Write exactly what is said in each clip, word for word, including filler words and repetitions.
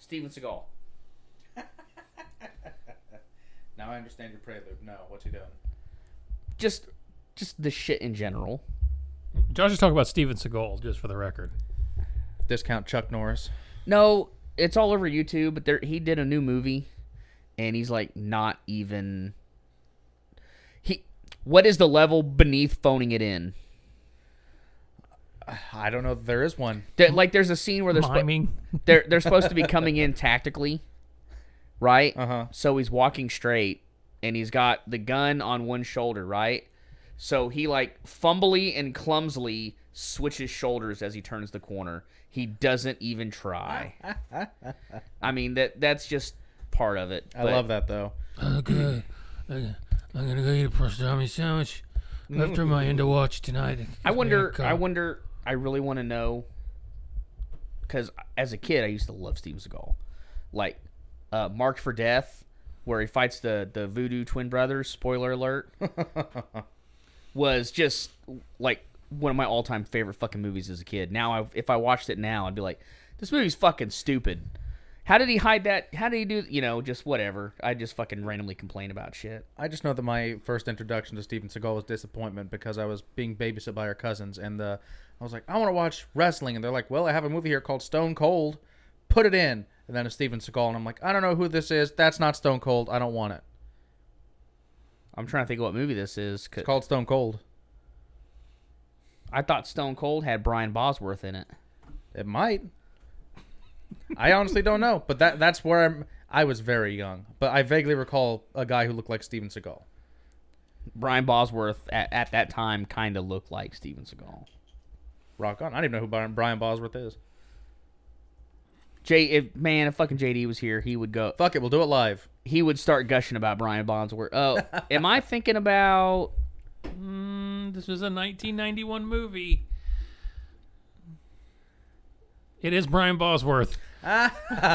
Steven Seagal. Now I understand your prelude. No, what's he doing? Just, just the shit in general. Josh is talking about Steven Seagal, just for the record. Discount Chuck Norris. No, it's all over YouTube. But there, he did a new movie, and he's like not even. He, what is the level beneath phoning it in? I don't know if there is one. There, like, there's a scene where they're Miming. spo- they're they're supposed to be coming in tactically, right? Uh huh. So he's walking straight, and he's got the gun on one shoulder, right? So he like fumbly and clumsily switches shoulders as he turns the corner. He doesn't even try. I mean that that's just part of it. I love that though. Okay, I'm gonna go eat a pastrami sandwich after my end of watch tonight. I wonder. I wonder. I really want to know because as a kid, I used to love Steven Seagal, like uh, Marked for Death, where he fights the the Voodoo twin brothers. Spoiler alert. Was just like one of my all time favorite fucking movies as a kid. Now, I, if I watched it now, I'd be like, this movie's fucking stupid. How did he hide that? How did he do? You know, just whatever. I just fucking randomly complain about shit. I just know that my first introduction to Steven Seagal was disappointment because I was being babysat by our cousins, and uh, I was like, I want to watch wrestling, and they're like, well, I have a movie here called Stone Cold. Put it in. And then it's Steven Seagal, and I'm like, I don't know who this is. That's not Stone Cold. I don't want it. I'm trying to think of what movie this is. It's called Stone Cold. I thought Stone Cold had Brian Bosworth in it. It might. I honestly don't know, but that that's where I'm. I was very young, but I vaguely recall a guy who looked like Steven Seagal. Brian Bosworth at, at that time kind of looked like Steven Seagal. Rock on. I don't even know who Brian, Brian Bosworth is. Jay, if man, if fucking J D was here, he would go. Fuck it, we'll do it live. He would start gushing about Brian Bosworth. Oh, am I thinking about? Mm, this was a nineteen ninety-one movie. It is Brian Bosworth. And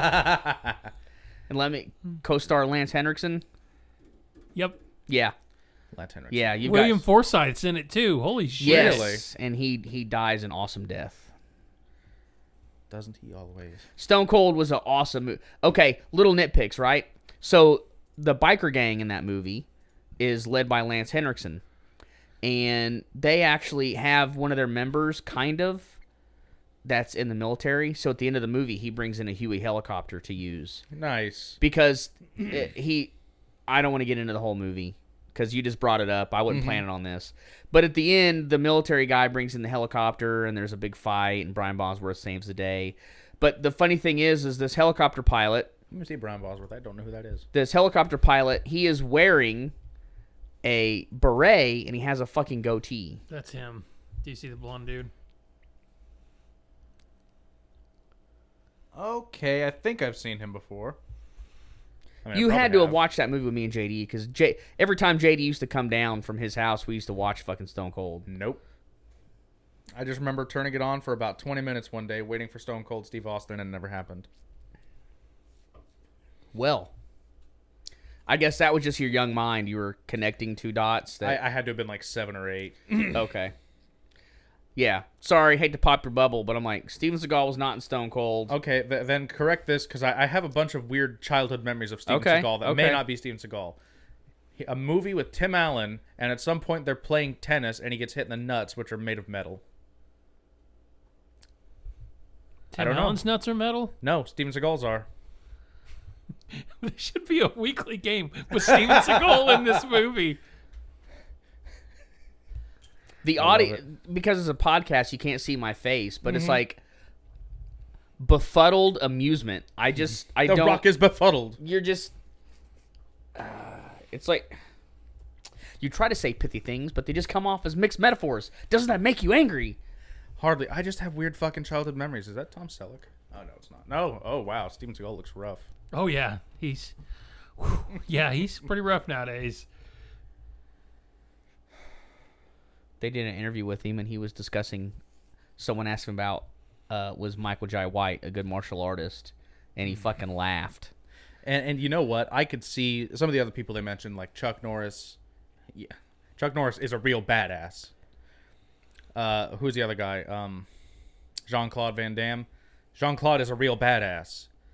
let me co-star Lance Henriksen. Yep. Yeah, Lance Henriksen. yeah. You William guys, Forsythe's in it too. Holy shit. yes, Really? and he he dies an awesome death. Doesn't he always? Stone Cold was an awesome movie. Okay, little nitpicks, right? So the biker gang in that movie is led by Lance Henriksen, and they actually have one of their members, kind of, that's in the military. So at the end of the movie, he brings in a Huey helicopter to use Nice. because it, he. I don't want to get into the whole movie because you just brought it up. I wasn't Mm-hmm. planning on this, but at the end, the military guy brings in the helicopter, and there's a big fight, and Brian Bosworth saves the day. But the funny thing is, is this helicopter pilot. Let me see Brian Bosworth. I don't know who that is. This helicopter pilot, he is wearing a beret and he has a fucking goatee. That's him. Do you see the blonde dude? Okay, I think I've seen him before. I mean, I You had probably to have watched that movie with me and J D because J- every time J D used to come down from his house, we used to watch fucking Stone Cold. Nope. I just remember turning it on for about twenty minutes one day, waiting for Stone Cold Steve Austin, and it never happened. Well, I guess that was just your young mind. You were connecting two dots. That I, I had to have been like seven or eight. okay. Yeah. Sorry, hate to pop your bubble, but I'm like, Steven Seagal was not in Stone Cold. Okay, th- then correct this, because I, I have a bunch of weird childhood memories of Steven Okay, Seagal that okay. may not be Steven Seagal. He, a movie with Tim Allen, and at some point they're playing tennis, and he gets hit in the nuts, which are made of metal. Tim I don't know. Allen's nuts are metal? No, Steven Seagal's are. There should be a weekly game with Steven Seagal in this movie. The I love audio, because it's a podcast, you can't see my face, but Mm-hmm. it's like befuddled amusement. I just, I The don't. Rock is befuddled. You're just. Uh, it's like you try to say pithy things, but they just come off as mixed metaphors. Doesn't that make you angry? Hardly. I just have weird fucking childhood memories. Is that Tom Selleck? Oh, no, it's not. No. Oh, wow. Steven Seagal looks rough. Oh, yeah. He's... whew, yeah, he's pretty rough nowadays. They did an interview with him, and he was discussing. Someone asked him about uh, was Michael Jai White a good martial artist, and he fucking laughed. And and you know what? I could see some of the other people they mentioned, like Chuck Norris. Yeah, Chuck Norris is a real badass. Uh, who's the other guy? Um, Jean-Claude Van Damme. Jean-Claude is a real badass.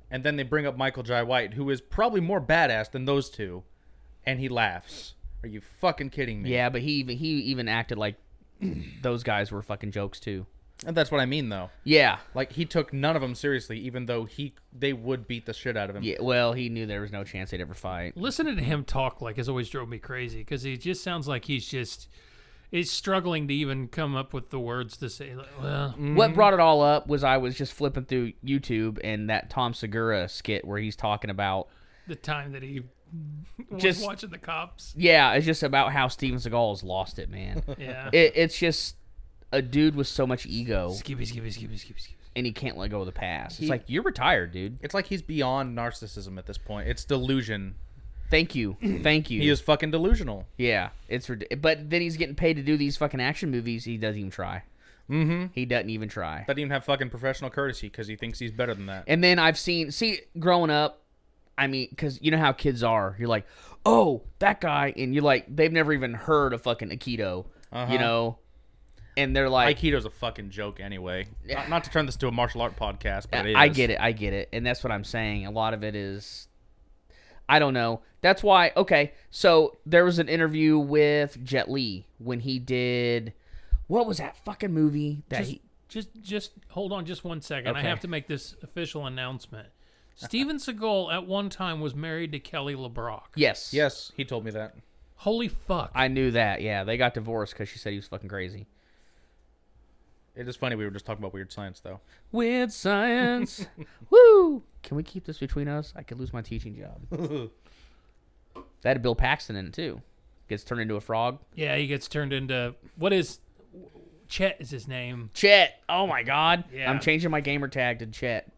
and then they bring up Michael Jai White, who is probably more badass than those two, and he laughs. Are you fucking kidding me? Yeah, but he even he even acted like those guys were fucking jokes too. And that's what I mean, though. Yeah. Like, he took none of them seriously, even though he they would beat the shit out of him. Yeah. Well, he knew there was no chance they'd ever fight. Listening to him talk like has always drove me crazy because he just sounds like he's just he's struggling to even come up with the words to say. Like, well, What brought it all up was I was just flipping through YouTube and that Tom Segura skit where he's talking about. the time that he was Just- watching the cops. Yeah, it's just about how Steven Seagal has lost it, man. Yeah. it, it's just a dude with so much ego Skippy, skippy, skippy, skippy, skippy. and he can't let go of the past. It's He- like, you're retired, dude. It's like he's beyond narcissism at this point. It's delusion. Thank you. Thank you. He is fucking delusional. Yeah, it's rid- but then he's getting paid to do these fucking action movies. He doesn't even try. Mm-hmm. He doesn't even try. Doesn't even have fucking professional courtesy because he thinks he's better than that. And then I've seen, see, growing up, I mean, because you know how kids are. You're like, oh, that guy, and you're like, they've never even heard of fucking Aikido, Uh-huh. you know, and they're like, Aikido's a fucking joke anyway. Not, not to turn this to a martial art podcast, but it is. I get it, I get it, and that's what I'm saying. A lot of it is, I don't know. That's why. Okay, so there was an interview with Jet Li when he did, what was that fucking movie that Just, he? just, just hold on, just one second. I Okay. have to make this official announcement. Steven Seagal at one time was married to Kelly LeBrock. Yes, Yes, he told me that. Holy fuck! I knew that. Yeah, they got divorced because she said he was fucking crazy. It is funny we were just talking about weird science, though. Weird science. Woo! Can we keep this between us? I could lose my teaching job. That had Bill Paxton in it too. Gets turned into a frog. Yeah, he gets turned into what is Chet is his name. Chet. Oh my God. Yeah. I'm changing my gamer tag to Chet.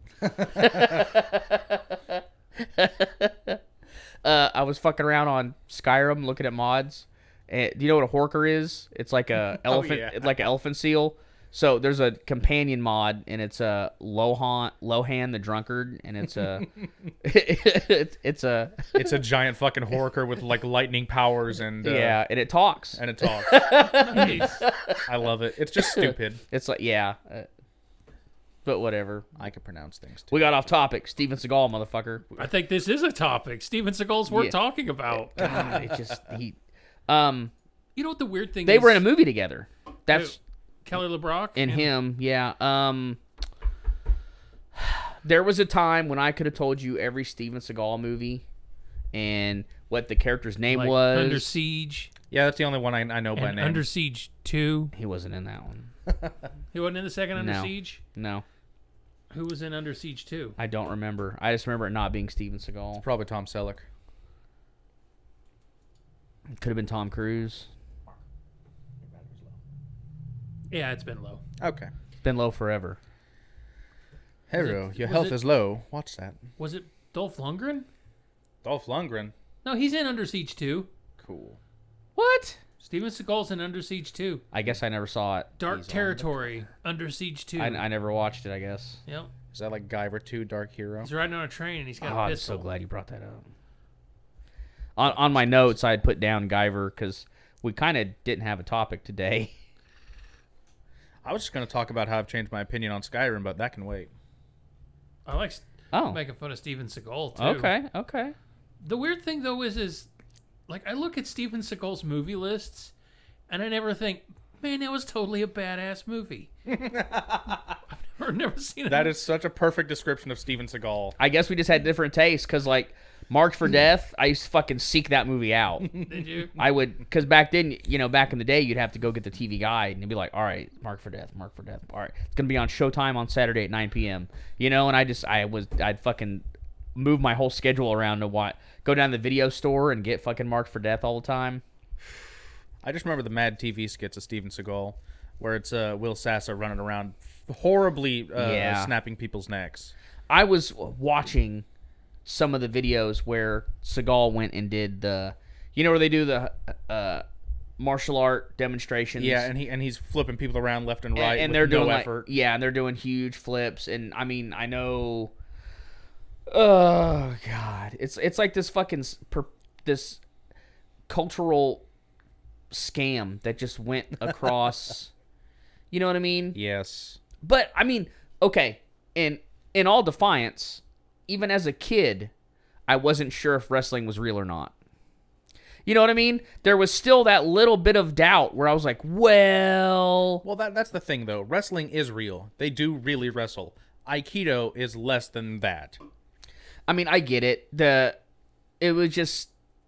uh, I was fucking around on Skyrim looking at mods. And do you know what a horker is? It's like a elephant, yeah. it's like an elephant seal. So there's a companion mod, and it's a Lohan, Lohan the drunkard, and it's a, it's, it's a, It's a giant fucking horker with like lightning powers and uh, yeah, and it talks. and it talks. Nice. I love it. It's just stupid. It's like, yeah, uh, but whatever. I can pronounce things too. We got off topic. Steven Seagal, motherfucker. I think this is a topic. Steven Seagal's worth Yeah. talking about. God, it just he, um, You know what the weird thing they is? were in a movie together. That's Kelly LeBrock in him, yeah. Um, there was a time when I could have told you every Steven Seagal movie and what the character's name like was. Under Siege Yeah, that's the only one I, I know by and name. Under Siege two. He wasn't in that one. He wasn't in the second Under No. Siege. No, Who was in Under Siege two? I don't remember. I just remember it not being Steven Seagal. Probably Tom Selleck. Could have been Tom Cruise. Yeah, it's been low. Okay. It's been low forever. Hello, it- your was health it- is low. Watch that. Was it Dolph Lundgren? Dolph Lundgren. No, he's in Under Siege two. Cool. What? Steven Seagal's in Under Siege two. I guess I never saw it. Dark He's on the Territory, Under Siege two. I, I never watched it, I guess. Yep. Is that like Guyver two Dark Hero? He's riding on a train and he's got Oh, a I'm pistol. so glad you brought that up. On, on my notes, I had put down Guyver because we kind of didn't have a topic today. I was just going to talk about how I've changed my opinion on Skyrim, but that can wait. I like s- Oh, making fun of Steven Seagal too. okay, okay. The weird thing though is, is like I look at Steven Seagal's movie lists, and I never think, man, that was totally a badass movie. I've never, never seen it. That is such a perfect description of Steven Seagal. I guess we just had different tastes because, like, Marked for Death, I used to fucking seek that movie out. Did you? I would, because back then, you know, back in the day, you'd have to go get the T V guide and you'd be like, all right, Marked for Death, Marked for Death. All right, it's going to be on Showtime on Saturday at nine p.m. You know, and I just, I was, I'd fucking move my whole schedule around to what, go down to the video store and get fucking Marked for Death all the time. I just remember the Mad T V skits of Steven Seagal, where it's uh, Will Sassa running around horribly uh, Yeah. snapping people's necks. I was watching some of the videos where Seagal went and did the, you know, where they do the uh, martial art demonstrations. Yeah, and he and he's flipping people around left and right and, and with they're no doing effort. like, yeah, and they're doing huge flips. And I mean, I know, oh god, it's it's like this fucking s- per, this cultural scam that just went across. You know what I mean? Yes. But I mean, okay, in in all defiance, even as a kid, I wasn't sure if wrestling was real or not. You know what I mean? There was still that little bit of doubt where I was like, well... Well, that that's the thing, though. Wrestling is real. They do really wrestle. Aikido is less than that. I mean, I get it. The It was just...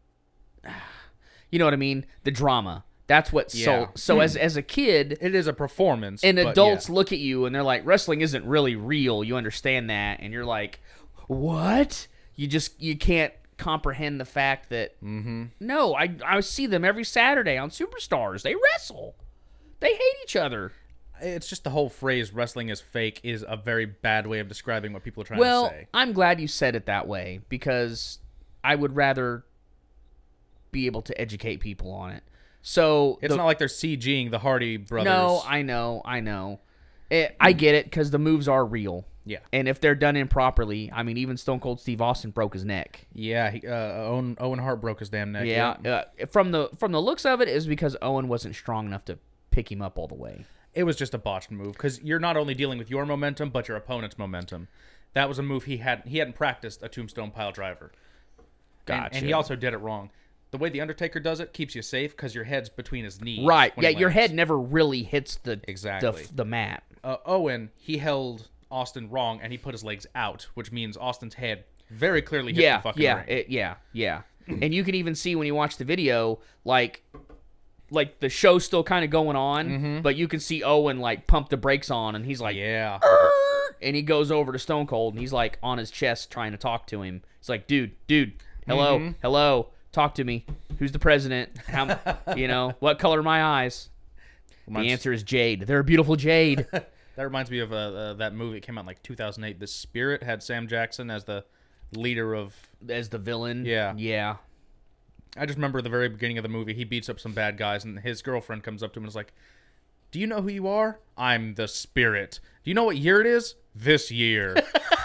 You know what I mean? The drama. That's what... Yeah. So, so as, as a kid... It is a performance. And but adults yeah. look at you and they're like, wrestling isn't really real. You understand that. And you're like, what? You just... You can't comprehend the fact that mm-hmm. no, I I see them every Saturday on Superstars. They wrestle. They hate each other. It's just the whole phrase "wrestling is fake" is a very bad way of describing what people are trying Well, to say. I'm glad you said it that way because I would rather be able to educate people on it. So It's the, not like they're CGing the Hardy brothers. No, I know, I know. It, I get it because the moves are real. Yeah. And if they're done improperly, I mean, even Stone Cold Steve Austin broke his neck. Yeah, he, uh, Owen, Owen Hart broke his damn neck. Yeah, uh, from the from the looks of it, is because Owen wasn't strong enough to pick him up all the way. It was just a botched move because you're not only dealing with your momentum, but your opponent's momentum. That was a move he had. He hadn't practiced a tombstone pile driver. And, Gotcha. and he also did it wrong. The way the Undertaker does it keeps you safe because your head's between his knees. Right. when Yeah, he your lands. head never really hits the Exactly. the, the mat. Uh, Owen, he held Austin wrong, and he put his legs out, which means Austin's head very clearly hit Yeah, the fucking yeah, ring. it, yeah, yeah. And you can even see when you watch the video, like, like the show's still kind of going on, Mm-hmm. but you can see Owen like pump the brakes on, and he's like, Yeah. "Arr!" And he goes over to Stone Cold, and he's like on his chest trying to talk to him. He's like, dude, dude, hello, Mm-hmm. hello, talk to me. Who's the president? How, you know, what color are my eyes? The Reminds- answer is jade. They're a beautiful jade. That reminds me of uh, uh, that movie that came out in like two thousand eight. The Spirit had Sam Jackson as the leader of... As the villain. Yeah. Yeah. I just remember the very beginning of the movie, he beats up some bad guys, and his girlfriend comes up to him and is like, do you know who you are? I'm the Spirit. Do you know what year it is? This year.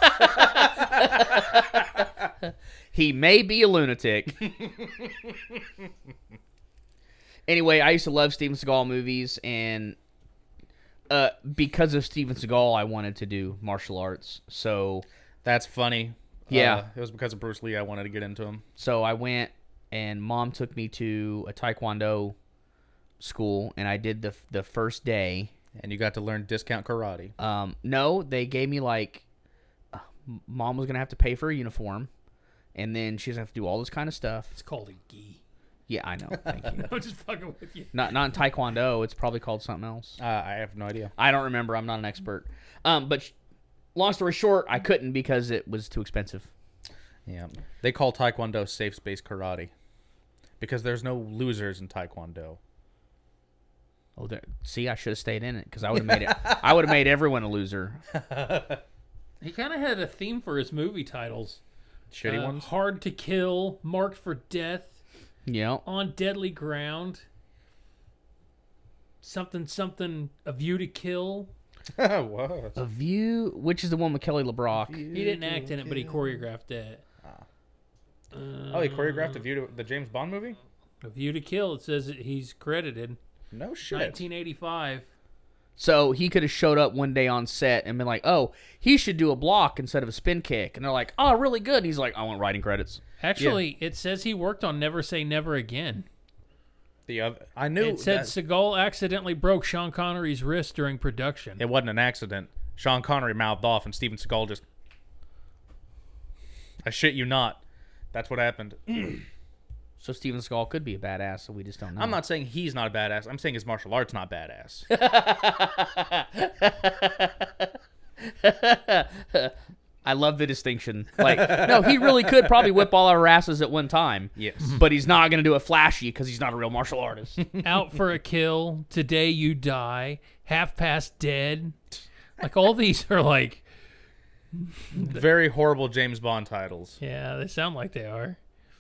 He may be a lunatic. Anyway, I used to love Steven Seagal movies, and uh, because of Steven Seagal, I wanted to do martial arts. So, That's funny. Yeah. Uh, it was because of Bruce Lee I wanted to get into him. so I went, and Mom took me to a Taekwondo school, and I did the the first day. And you got to learn discount karate. Um, no, they gave me like, uh, Mom was gonna have to pay for a uniform, and then she's gonna have to do all this kind of stuff. It's called a gi. Yeah, I know. Thank you. I'm just fucking with you. Not not in Taekwondo. It's probably called something else. Uh, I have no idea. I don't remember. I'm not an expert. Um, but sh- long story short, I couldn't because it was too expensive. Yeah. They call Taekwondo safe space karate because there's no losers in Taekwondo. Oh, there, see, I should have stayed in it because I would have made it. I would have made everyone a loser. He kind of had a theme for his movie titles. Shitty Uh, ones? Hard to Kill, Marked for Death, You know, On Deadly Ground, something something, A View to Kill. What? A View, which is the one with Kelly LeBrock. He didn't act in it, but he choreographed it. Oh, he choreographed the, view to, the James Bond movie? A View to Kill. It says that he's credited. No shit. nineteen eighty-five. So he could have showed up one day on set and been like, "Oh, he should do a block instead of a spin kick," and they're like, "Oh, really good." And he's like, "I want writing credits." Actually, it says he worked on Never Say Never Again. The other, I knew It said that Seagal accidentally broke Sean Connery's wrist during production. it wasn't an accident. Sean Connery mouthed off, and Steven Seagal just. I shit you not. That's what happened. So Steven Seagal could be a badass, so we just don't know. I'm not saying he's not a badass. I'm saying his martial arts not badass. I love the distinction. Like, no, he really could probably whip all our asses at one time. Yes. But he's not going to do it flashy because he's not a real martial artist. Out for a Kill, Today You Die, Half Past Dead. Like, all these are like, Very horrible James Bond titles. yeah, they sound like they are.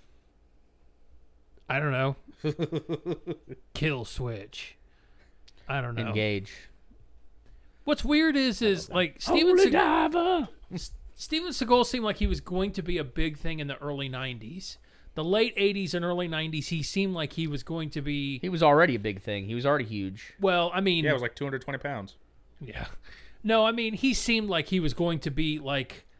I don't know. Kill Switch. I don't know. Engage. What's weird is, is like, Steven Holy Seagal, diver. Steven Seagal seemed like he was going to be a big thing in the early nineties. The late eighties and early nineties, he seemed like he was going to be, He was already a big thing. He was already huge. well, I mean, Yeah, it was like two hundred twenty pounds. yeah. No, I mean, he seemed like he was going to be like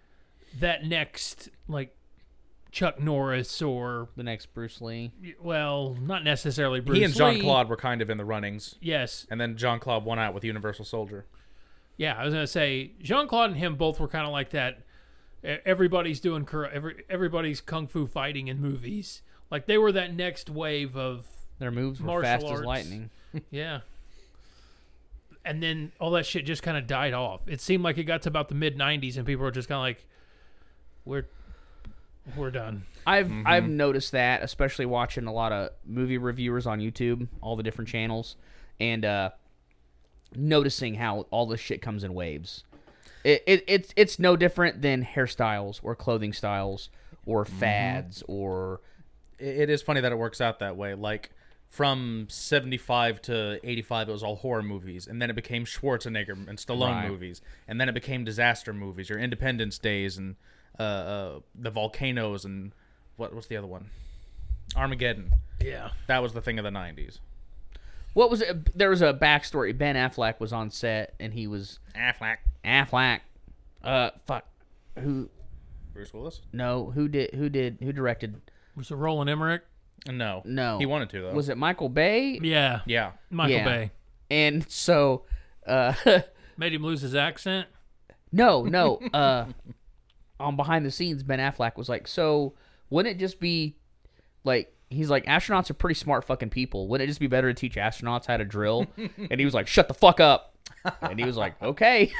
that next like Chuck Norris or The next Bruce Lee. well, not necessarily Bruce He and Jean Lee. Claude were kind of in the runnings, Yes. and then Jean Claude won out with Universal Soldier. Yeah, I was gonna say Jean Claude and him both were kind of like that. e- Everybody's doing kara- every everybody's kung fu fighting in movies. Like they were that next wave of Their moves were Martial fast arts. as lightning. yeah. And then all that shit just kind of died off. It seemed like it got to about the mid nineties, and people were just kind of like, "We're we're done." I've I've noticed that, especially watching a lot of movie reviewers on YouTube, all the different channels, and uh, noticing how all this shit comes in waves. It, it it's it's no different than hairstyles or clothing styles or fads or It, it is funny that it works out that way. Like from seventy-five to eighty-five, it was all horror movies, and then it became Schwarzenegger and Stallone Right. movies, and then it became disaster movies, your Independence Days, and uh, uh, the volcanoes, and what what's the other one? Armageddon. Yeah. That was the thing of the nineties. what was it? There was a backstory. Ben Affleck was on set, and he was Affleck. Affleck. Uh, fuck. Who? Bruce Willis? No. Who did? Who did? Who directed? Was it Roland Emmerich? No. No. He wanted to, though. Was it Michael Bay? Yeah. Yeah. Michael Yeah. Bay. And so, uh, Made him lose his accent. no, no. Uh, on behind the scenes, Ben Affleck was like, so wouldn't it just be like, he's like, astronauts are pretty smart fucking people. Wouldn't it just be better to teach astronauts how to drill? And he was like, shut the fuck up. And he was like, okay.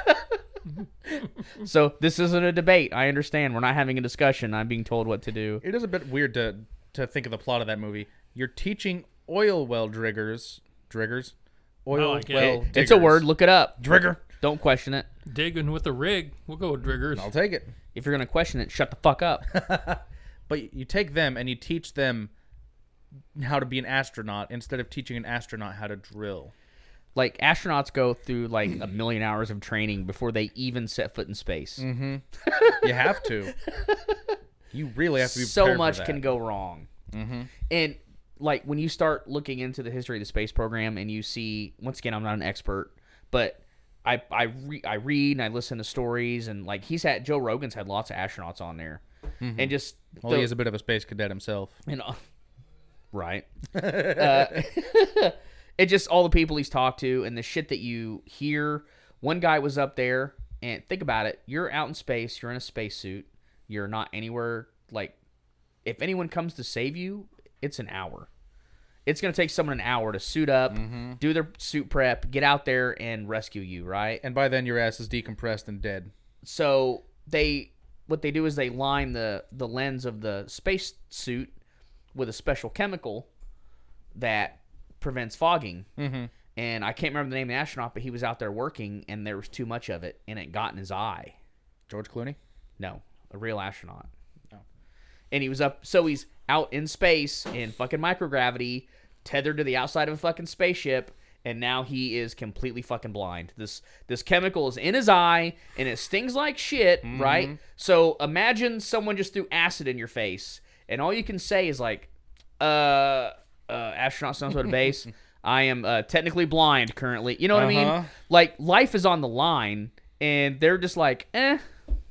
So this isn't a debate. I understand. We're not having a discussion. I'm being told what to do. It is a bit weird to to think of the plot of that movie. You're teaching oil well driggers, driggers, oil like it. well. It- it's a diggers. word. Look it up. Drigger. Don't question it. Digging with the rig. We'll go with Driggers. I'll take it. If you're going to question it, shut the fuck up. But you take them and you teach them how to be an astronaut instead of teaching an astronaut how to drill. Like, astronauts go through, like, a million hours of training before they even set foot in space. Mm-hmm. You have to. You really have to be So prepared for much that. can go wrong. Mm-hmm. And, like, when you start looking into the history of the space program and you see, once again, I'm not an expert, but I I, re- I read and I listen to stories, and, like, he's had, Joe Rogan's had lots of astronauts on there. Mm-hmm. And just, Well, the- he is a bit of a space cadet himself. you know, right. uh, it just, all the people he's talked to and the shit that you hear. One guy was up there, and think about it. You're out in space. You're in a spacesuit. You're not anywhere, like, if anyone comes to save you, it's an hour. It's going to take someone an hour to suit up, Mm-hmm. do their suit prep, get out there and rescue you, right? And by then, your ass is decompressed and dead. So they, what they do is they line the, the lens of the space suit with a special chemical that prevents fogging. Mm-hmm. And I can't remember the name of the astronaut, but he was out there working, and there was too much of it, and it got in his eye. George Clooney? No, a real astronaut. Oh. And he was up, so he's out in space in fucking microgravity, tethered to the outside of a fucking spaceship, and now he is completely fucking blind. This this chemical is in his eye, and it stings like shit, Mm-hmm. right? So imagine someone just threw acid in your face, and all you can say is like, uh, uh astronaut sounds at a base. I am uh, technically blind currently. You know what I Uh-huh. mean? Like, life is on the line, and they're just like, eh.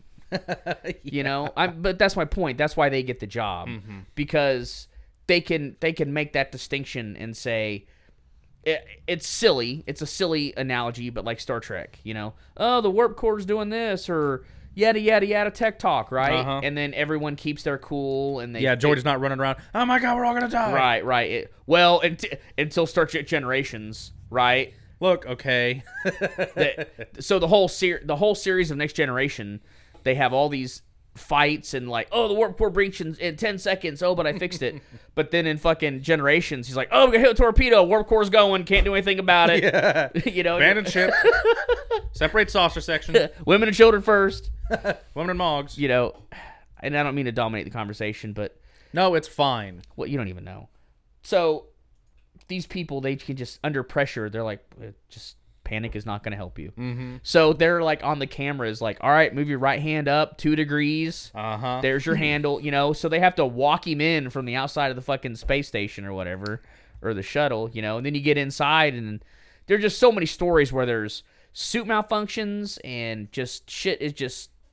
You know, I'm, but that's my point. That's why they get the job, Mm-hmm. because they can they can make that distinction and say it, it's silly. It's a silly analogy, but like Star Trek, you know, oh, the warp core's doing this, or yada yada yada tech talk, right? Uh-huh. And then everyone keeps their cool, and they Yeah, George is not running around. Oh my God, we're all gonna die. right, right. It, well, until, until Star Trek Generations, right? Look, okay. The- so the whole ser- the whole series of Next Generation, they have all these fights and like, oh, the warp core breach in, in ten seconds. Oh, but I fixed it. But then in fucking Generations, he's like, oh, we got hit with a torpedo. Warp core's going. Can't do anything about it. Yeah. You know, Abandoned ship. Separate saucer section. women and children first. Women and Mogs. You know, and I don't mean to dominate the conversation, but No, it's fine. well, you don't even know. So these people, they can just under pressure. They're like, "Uh, just panic is not going to help you. Mm-hmm. So they're like on the cameras, like, all right, move your right hand up two degrees. Uh-huh. There's your handle, you know. So they have to walk him in from the outside of the fucking space station or whatever, or the shuttle, you know. And then you get inside, and there are just so many stories where there's suit malfunctions and just shit is just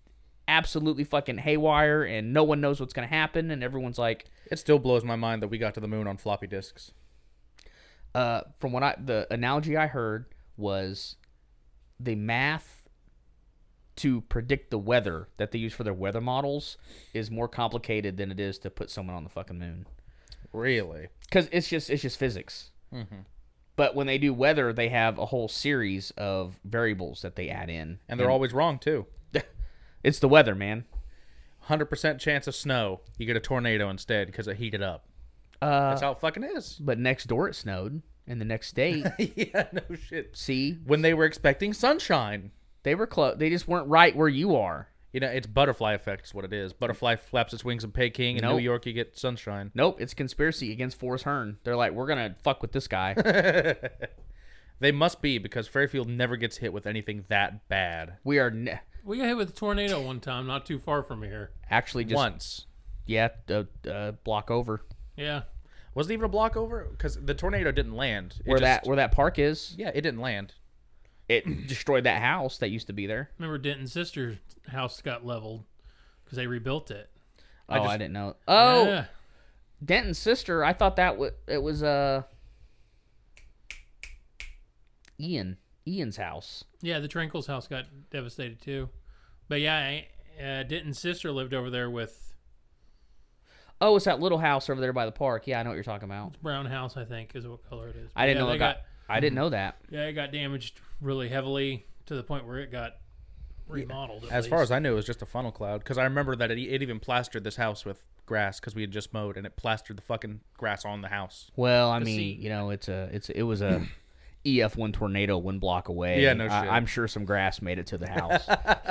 absolutely fucking haywire, and no one knows what's gonna happen, and everyone's like, It still blows my mind that we got to the moon on floppy disks. uh, from what I the analogy I heard was the math to predict the weather that they use for their weather models is more complicated than it is to put someone on the fucking moon. Really? Because it's just it's just physics. Mm-hmm. But when they do weather, they have a whole series of variables that they add in, And they're always wrong, too. It's the weather, man. one hundred percent chance of snow. You get a tornado instead because it heated up. Uh, That's how it fucking is. but next door it snowed, and the next state, Yeah, no shit. see, When they were expecting sunshine. they were close. They just weren't right where you are. You know, it's butterfly effect is what it is. Butterfly flaps its wings in Peking. In Nope. New York, you get sunshine. Nope, it's conspiracy against Forrest Hearn. They're like, we're gonna fuck with this guy. They must be, because Fairfield never gets hit with anything that bad. We are ne- We got hit with a tornado one time, not too far from here. actually just Once. yeah, uh, uh, block over Yeah. Was it even a block over? Because the tornado didn't land. It where that just- where that park is. Yeah, it didn't land. It destroyed that house that used to be there. Remember Denton's sister's house got leveled because they rebuilt it. Oh, I I, just- didn't know. Oh, Yeah. Denton's sister. I thought that w- it was uh Ian Ian's house. Yeah, the Trinkles house got devastated too. But yeah, I- uh, Denton's sister lived over there with Oh, it's that little house over there by the park. Yeah, I know what you're talking about. brown house, I think, is what color it is. I didn't yeah, know they it got, I didn't know that. Yeah, it got damaged really heavily to the point where it got remodeled. As far as I knew, it was just a funnel cloud. Because I remember that it, it even plastered this house with grass because we had just mowed, and it plastered the fucking grass on the house. Well, I But mean, see- you know, it's a it's it was a E F one tornado one block away. Yeah, no I, shit. I'm sure some grass made it to the house.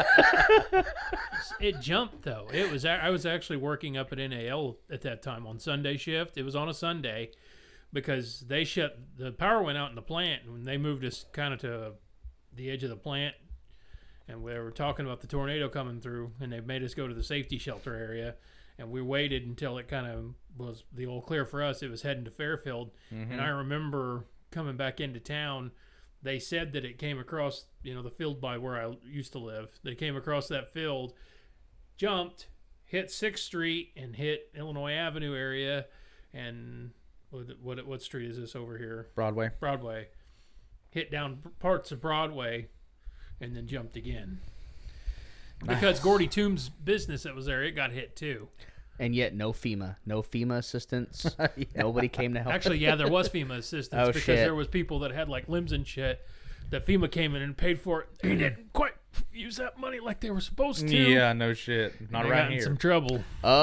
it jumped though. It was I was actually working up at N A L at that time on Sunday shift. It was on a Sunday because they shut the power went out in the plant and they moved us kind of to the edge of the plant. And we were talking about the tornado coming through, and they made us go to the safety shelter area. And we waited until it kind of was the all clear for us. It was heading to Fairfield. And I remember coming back into town, they said that it came across, you know, the field by where I used to live. They came across that field, jumped, hit sixth Street, and hit Illinois Avenue area. And what, what, what street is this over here? Broadway. Broadway. Hit down parts of Broadway. And then jumped again. Because Gordy Toombs' business that was there, it got hit too. And yet, no FEMA, no FEMA assistance. Nobody came to help. Actually, yeah, there was FEMA assistance Oh, because shit. there was people that had like limbs and shit that FEMA came in and paid for it. They didn't quite use that money like they were supposed to. Yeah, no shit. Not they around got in here. some trouble.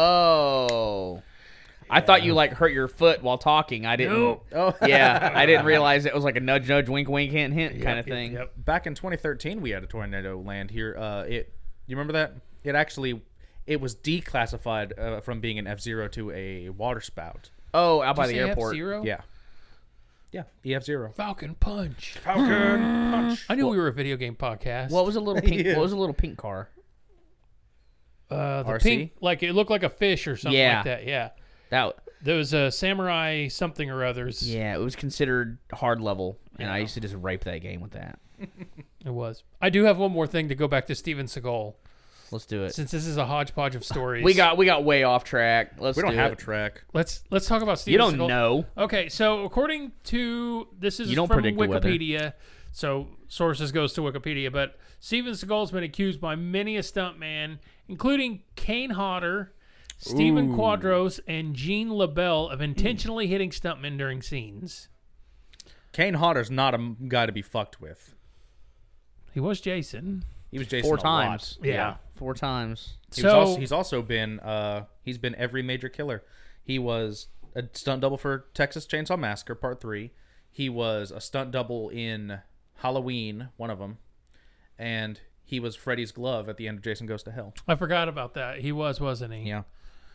Oh, I thought you like hurt your foot while talking. I didn't. Nope. Oh, Yeah, I didn't realize it was like a nudge, nudge, wink, wink, hint, hint kind of thing. Yep. Back in twenty thirteen, we had a tornado land here. Uh, it, you remember that? It actually, it was declassified uh, from being an F zero to a water spout. Oh, out by Did the you say airport. F-Zero? Yeah. Yeah, E F zero. Falcon Punch. Falcon Punch. I knew we were a video game podcast. What was a little pink? Yeah. What was a little pink car? uh, the R C? pink, like it looked like a fish or something Yeah. like that. Yeah. That. There was a samurai something or others. Yeah, it was considered hard level, and I Yeah. used to just rape that game with that. It was. I do have one more thing to go back to Steven Seagal, Let's do it. since this is a hodgepodge of stories. We got we got way off track. Let's We don't do have it. a track. Let's let's talk about Steven You don't Seagal. know. Okay, so according to this is You don't from predict the weather. Wikipedia, so sources goes to Wikipedia. But Steven Seagal's been accused by many a stuntman, including Kane Hodder, Stephen Ooh. Quadros, and Gene LaBelle, of intentionally hitting stuntmen during scenes. Kane Hodder's not a m- guy to be fucked with. He was Jason. He was Jason Four a lot. times. Yeah. Four times. He was So also, he's also been uh he's been every major killer. He was a stunt double for Texas Chainsaw Massacre Part Three. He was a stunt double in Halloween, one of them, and he was Freddy's glove at the end of Jason Goes to Hell. I forgot about that. He was, wasn't he? Yeah.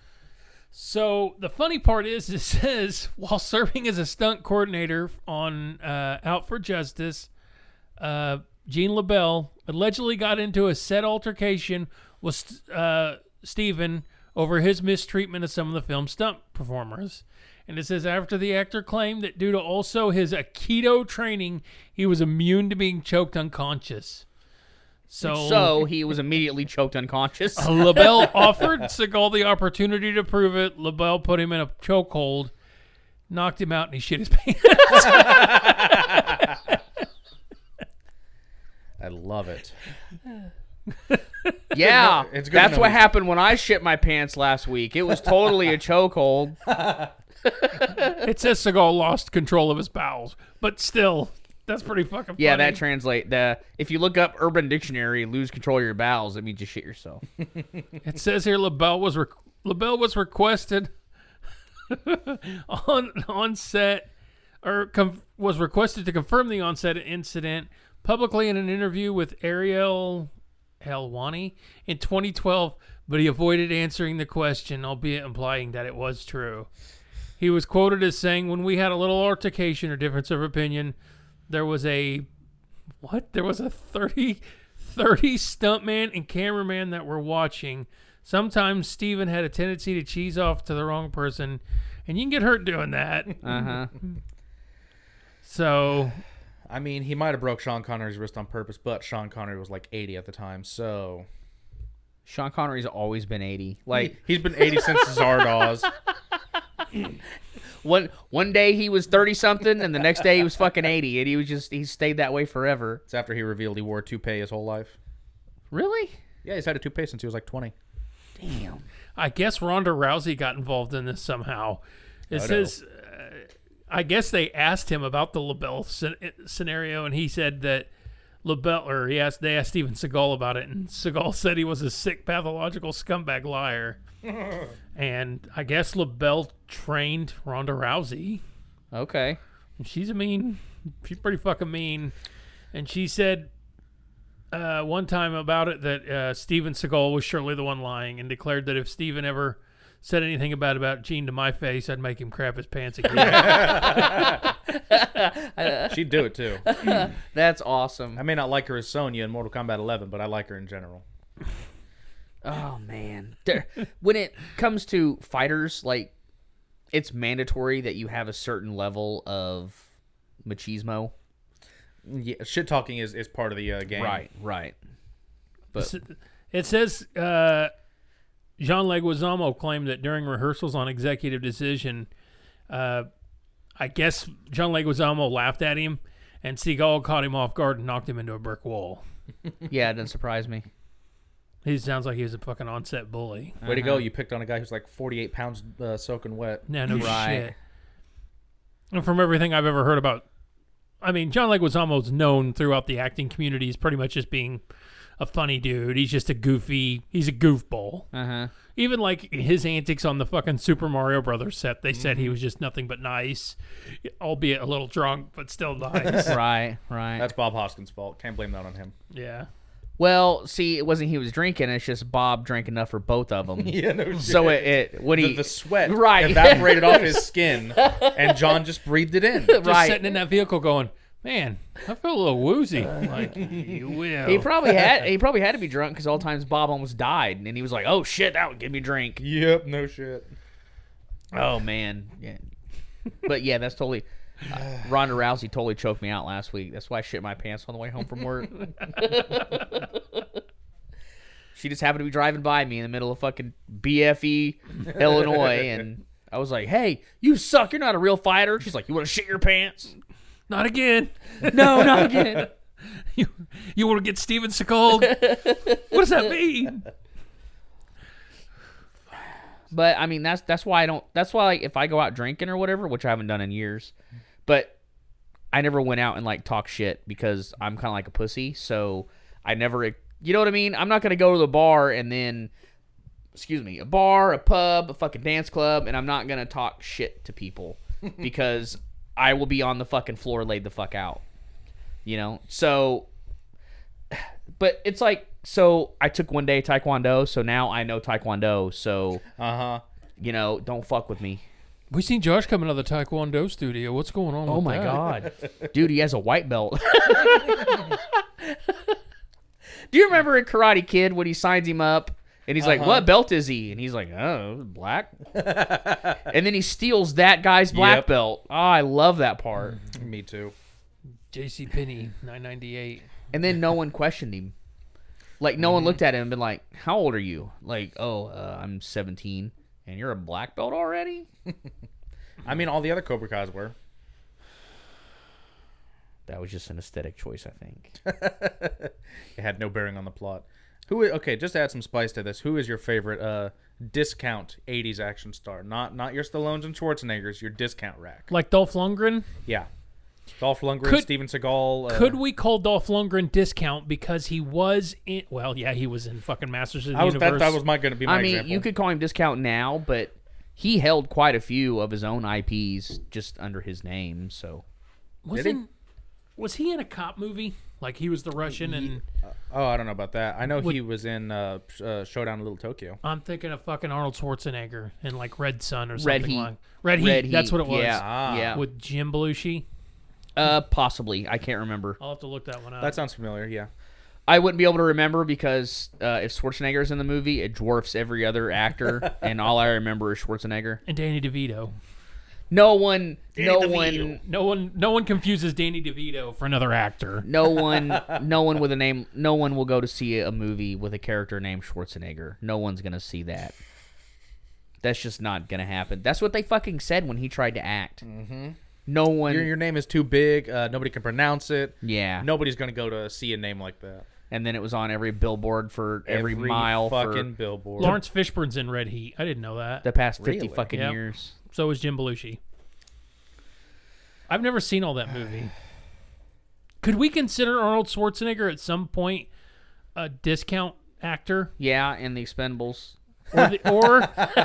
So the funny part is, it says while serving as a stunt coordinator on uh, Out for Justice, uh, Gene LaBelle allegedly got into a set altercation with uh, Steven over his mistreatment of some of the film's stunt performers. And it says after the actor claimed that due to also his Aikido training, he was immune to being choked unconscious. So, So he was immediately choked unconscious. LaBelle offered Seagal the opportunity to prove it. LaBelle put him in a chokehold, knocked him out, and he shit his pants. I love it. Yeah, It's good to that's know what he's- happened when I shit my pants last week. It was totally a chokehold. It says Seagal lost control of his bowels, but still, that's pretty fucking funny. Yeah, that translate. The if you look up Urban Dictionary, lose control of your bowels, it means you shit yourself. It says here LaBelle was re- LaBelle was requested on on set or com- was requested to confirm the onset incident publicly in an interview with Ariel Helwani in twenty twelve, but he avoided answering the question, albeit implying that it was true. He was quoted as saying, "When we had a little altercation or difference of opinion, there was a what? There was a thirty, thirty stuntman and cameraman that were watching. Sometimes Steven had a tendency to cheese off to the wrong person, and you can get hurt doing that." Uh huh. So, I mean, he might have broke Sean Connery's wrist on purpose, but Sean Connery was like eighty at the time, so Sean Connery's always been eighty. Like he's been eighty since Zardoz. one one day he was thirty something, and the next day he was fucking eighty, and he was just he stayed that way forever. It's after he revealed he wore a toupee his whole life. Really? Yeah, he's had a toupee since he was like twenty. Damn. I guess Ronda Rousey got involved in this somehow. It Oh, no. says, uh, I guess they asked him about the LaBelle scen- scenario, and he said that LaBelle, or he asked, they asked Steven Seagal about it, and Seagal said he was a sick, pathological scumbag liar. And I guess LaBelle trained Ronda Rousey. Okay. And she's a mean, she's pretty fucking mean. And she said uh, one time about it that uh, Steven Seagal was surely the one lying, and declared that if Steven ever said anything bad about Gene to my face, I'd make him crap his pants again. She'd do it too. That's awesome. I may not like her as Sonya in Mortal Kombat eleven, but I like her in general. Oh man. There, when it comes to fighters, like it's mandatory that you have a certain level of machismo. Yeah, shit talking is, is part of the uh, game. Right, right. But It says uh, Jean Leguizamo claimed that during rehearsals on Executive Decision, uh, I guess Jean Leguizamo laughed at him, and Seagal caught him off guard and knocked him into a brick wall. yeah, it doesn't surprise me. He sounds like he was a fucking on-set bully. Way to go! You picked on a guy who's like forty-eight pounds uh, soaking wet. Yeah, no Right. shit. And from everything I've ever heard about, I mean, John Leguizamo's known throughout the acting community as pretty much just being a funny dude. He's just a goofy, he's a goofball. Uh-huh. Even like his antics on the fucking Super Mario Brothers set, they said he was just nothing but nice, albeit a little drunk, but still nice. Right, right. That's Bob Hoskins' fault. Can't blame that on him. Yeah. Well, see, it wasn't he was drinking, it's just Bob drank enough for both of them. Yeah, no shit. So it, it when the, he the sweat Right. evaporated off his skin, and John just breathed it in. Just Right. sitting in that vehicle going, man, I feel a little woozy. Like, you will. he probably had he probably had to be drunk because all times Bob almost died, and he was like, "Oh shit, that would give me a drink." Yep, no shit. Oh man, yeah. But yeah, that's totally. Uh, Ronda Rousey totally choked me out last week. That's why I shit my pants on the way home from work. She just happened to be driving by me in the middle of fucking B F E, Illinois, and I was like, "Hey, you suck! You're not a real fighter." She's like, "You want to shit your pants?" Not again. No, not again. You, you want to get Steven Seagal? What does that mean? But I mean, that's that's why I don't. That's why like, if I go out drinking or whatever, which I haven't done in years, but I never went out and like talk shit because I'm kind of like a pussy. So I never, you know what I mean? I'm not gonna go to the bar and then, excuse me, a bar, a pub, a fucking dance club, and I'm not gonna talk shit to people because I will be on the fucking floor laid the fuck out. You know, so. But it's like, so I took one day Taekwondo, so now I know Taekwondo, so, Uh huh. you know, don't fuck with me. We seen Josh coming out of the Taekwondo studio. What's going on? Oh with my that? God. Dude, he has a white belt. Do you remember in Karate Kid when he signs him up and he's like, Uh-huh. what belt is he? And he's like, oh, black. And then he steals that guy's black Yep. belt. Oh, I love that part. Me too. J C Penney, nine ninety-eight. And then no one questioned him. Like, no one looked at him and been like, how old are you? Like, oh, uh, I'm seventeen. And you're a black belt already? I mean, all the other Cobra Kai's were. That was just an aesthetic choice, I think. It had no bearing on the plot. Who? Okay, just to add some spice to this. Who is your favorite uh, discount eighties action star? Not not your Stallones and Schwarzeneggers. Your discount rack. Like Dolph Lundgren. Yeah. Dolph Lundgren, Could- Steven Seagal. Uh, Could we call Dolph Lundgren discount because he was in? Well, yeah, he was in fucking Masters of the I was that, Universe. that was my going to be my I mean, example. you could call him discount now, but he held quite a few of his own I Ps just under his name, so. was Did he? in, Was he in a cop movie? Like he was the Russian, and Oh, I don't know about that. I know Would- he was in uh, uh, Showdown in Little Tokyo. I'm thinking of fucking Arnold Schwarzenegger in like Red Sun or Red something Heat. like Red Heat. Red That's Heat, what it was. Yeah, Ah. yeah. With Jim Belushi. Uh, possibly. I can't remember. I'll have to look that one up. That sounds familiar. Yeah. I wouldn't be able to remember because uh, if Schwarzenegger's in the movie, it dwarfs every other actor, and all I remember is Schwarzenegger. and Danny DeVito. No one, no one, No one, no one confuses Danny DeVito for another actor. no one, no one with a name. No one will go to see a movie with a character named Schwarzenegger. No one's gonna see that. That's just not gonna happen. That's what they fucking said when he tried to act. Mm-hmm. No one. Your, your name is too big. Uh, nobody can pronounce it. yeah. Nobody's going to go to see a name like that. And then it was on every billboard for every, mile fucking for billboard. Lawrence Fishburne's in Red Heat. I didn't know that. the past fifty Really? fucking Yep. years. So is Jim Belushi. I've never seen all that movie. Could we consider Arnold Schwarzenegger at some point a discount actor? Yeah, and the Expendables. Or, the, or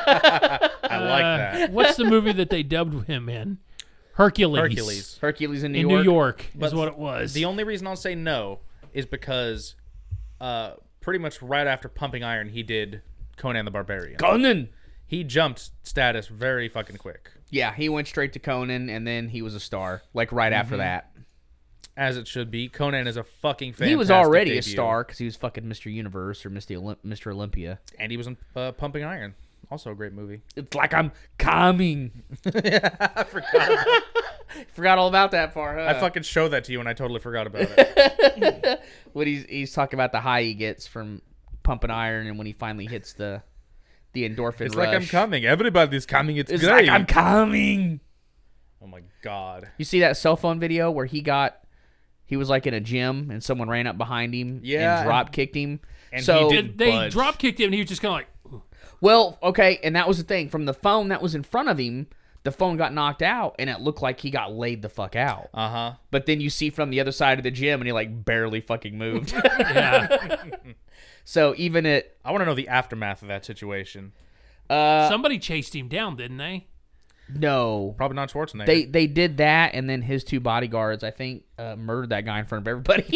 I like uh, that. what's the movie that they dubbed him in? Hercules. Hercules. Hercules in New In York. New York But is what it was. The only reason I'll say no is because uh, pretty much right after Pumping Iron, he did Conan the Barbarian. Conan. He jumped status very fucking quick. Yeah, he went straight to Conan, and then he was a star. Like right after that, As it should be. Conan is a fucking fantastic he was already a debut. star because he was fucking Mister Universe or Mister Olymp- Mister Olympia. And he was in uh, Pumping Iron. Also a great movie. It's like I'm coming. I forgot. Forgot all about that part. Huh? I fucking showed that to you and I totally forgot about it. When he's he's talking about the high he gets from pumping iron, and when he finally hits the the endorphin It's rush. like I'm coming. Everybody's coming. It's, It's great. like I'm coming. Oh my god. You see that cell phone video where he got, he was like in a gym and someone ran up behind him Yeah, and drop kicked him. and so he didn't- they budge. drop kicked him, and he was just kind of like, "Ooh." well, okay, and that was the thing. From the phone that was in front of him, the phone got knocked out, and it looked like he got laid the fuck out. Uh huh. But then you see from the other side of the gym, and he like barely fucking moved. yeah. So even at I want to know the aftermath of that situation. uh Somebody chased him down, didn't they? no, Probably not Schwarzenegger. they they did that, and then his two bodyguards, I think, uh, murdered that guy in front of everybody.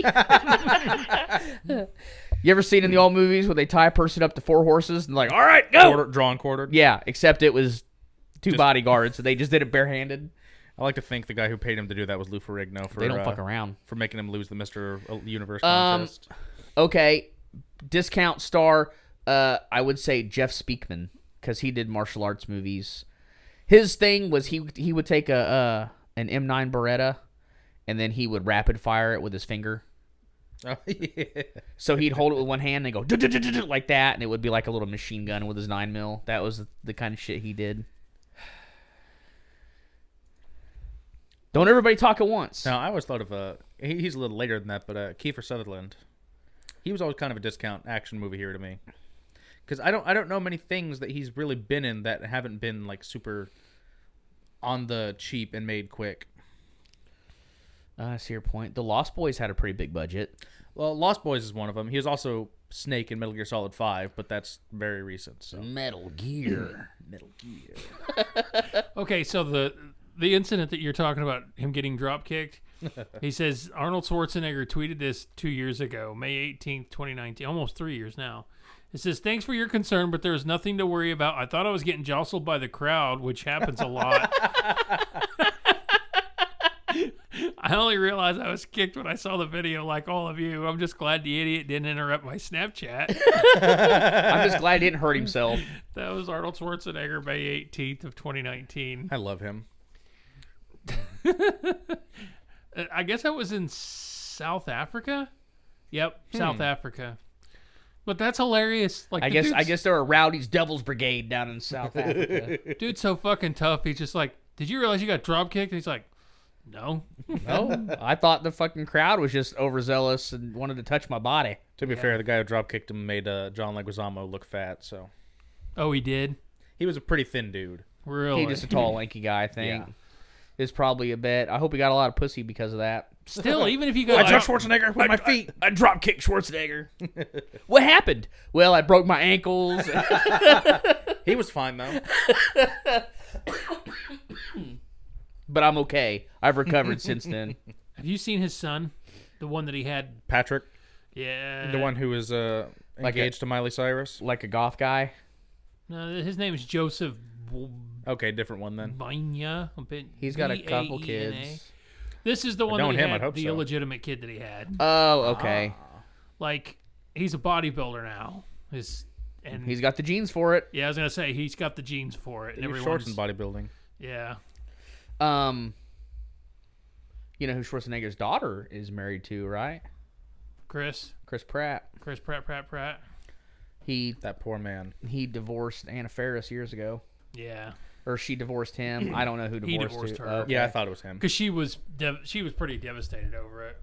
You ever seen in the old movies where they tie a person up to four horses and like, all right, go? Quarter, drawn quartered. Yeah, except it was two Just- bodyguards, so they just did it barehanded. I like to think the guy who paid him to do that was Lou Ferrigno for They don't uh, fuck around. for making him lose the Mister Universe Um, contest. Okay, discount star, uh, I would say Jeff Speakman, because he did martial arts movies. His thing was he he would take a uh, an M nine Beretta, and then he would rapid fire it with his finger. Oh, yeah. So he'd hold it with one hand and go "Du-du-du-du-du," like that, and it would be like a little machine gun with his nine mil. That was the kind of shit he did. Don't everybody talk at once. Now I always thought of uh he, he's a little later than that, but uh, Kiefer Sutherland. He was always kind of a discount action movie hero to me. Because I don't I don't know many things that he's really been in that haven't been like super on the cheap and made quick. Uh, I see your point. The Lost Boys had a pretty big budget. Well, Lost Boys is one of them. He was also Snake in Metal Gear Solid five, but that's very recent. So Metal Gear. Metal Gear. Okay, so the the incident that you're talking about, him getting drop kicked, he says Arnold Schwarzenegger tweeted this two years ago, May eighteenth, twenty nineteen, almost three years now. It says, "Thanks for your concern, but there's nothing to worry about. I thought I was getting jostled by the crowd, which happens a lot. I only realized I was kicked when I saw the video, like all of you. I'm just glad the idiot didn't interrupt my Snapchat." I'm just glad he didn't hurt himself. That was Arnold Schwarzenegger, May eighteenth of twenty nineteen. I love him. I guess I was in South Africa. Yep, South Africa. But that's hilarious. Like I the guess I dude's- guess they're a Rowdy's Devil's Brigade down in South Africa. dude's so fucking tough. He's just like, did you realize you got drop kicked? And he's like, no. No, I thought the fucking crowd was just overzealous and wanted to touch my body. To be fair, the guy who drop kicked him made uh, John Leguizamo look fat, so Oh, he did. he was a pretty thin dude. Really? He just a tall, lanky guy, I think. Yeah. Is probably a bet. I hope he got a lot of pussy because of that. Still, even if you go, Schwarzenegger with my feet. I, I drop kicked Schwarzenegger. What happened? Well, I broke my ankles. He was fine though. But I'm okay. I've recovered since then. have you seen his son, the one that he had? Patrick, Yeah, the one who was uh, Like a- engaged to Miley Cyrus. Like a goth guy. No, his name is Joseph Okay, different one then. Banya. He's got a B A couple E N A. kids. This is the one that knowing he him, had, I'd hope the so. illegitimate kid that he had. Oh, okay. Like, he's a bodybuilder now. His and He's got the genes for it. yeah, I was gonna say he's got the genes for it. And He was everyone's shorts in bodybuilding. yeah. Um, you know who Schwarzenegger's daughter is married to, right? Chris, Chris Pratt. Chris Pratt, Pratt, Pratt. He That poor man. he divorced Anna Faris years ago, Yeah, or she divorced him. I don't know who He divorced, divorced who. her. Okay. Yeah, I thought it was him. because she was dev- she was pretty devastated over it.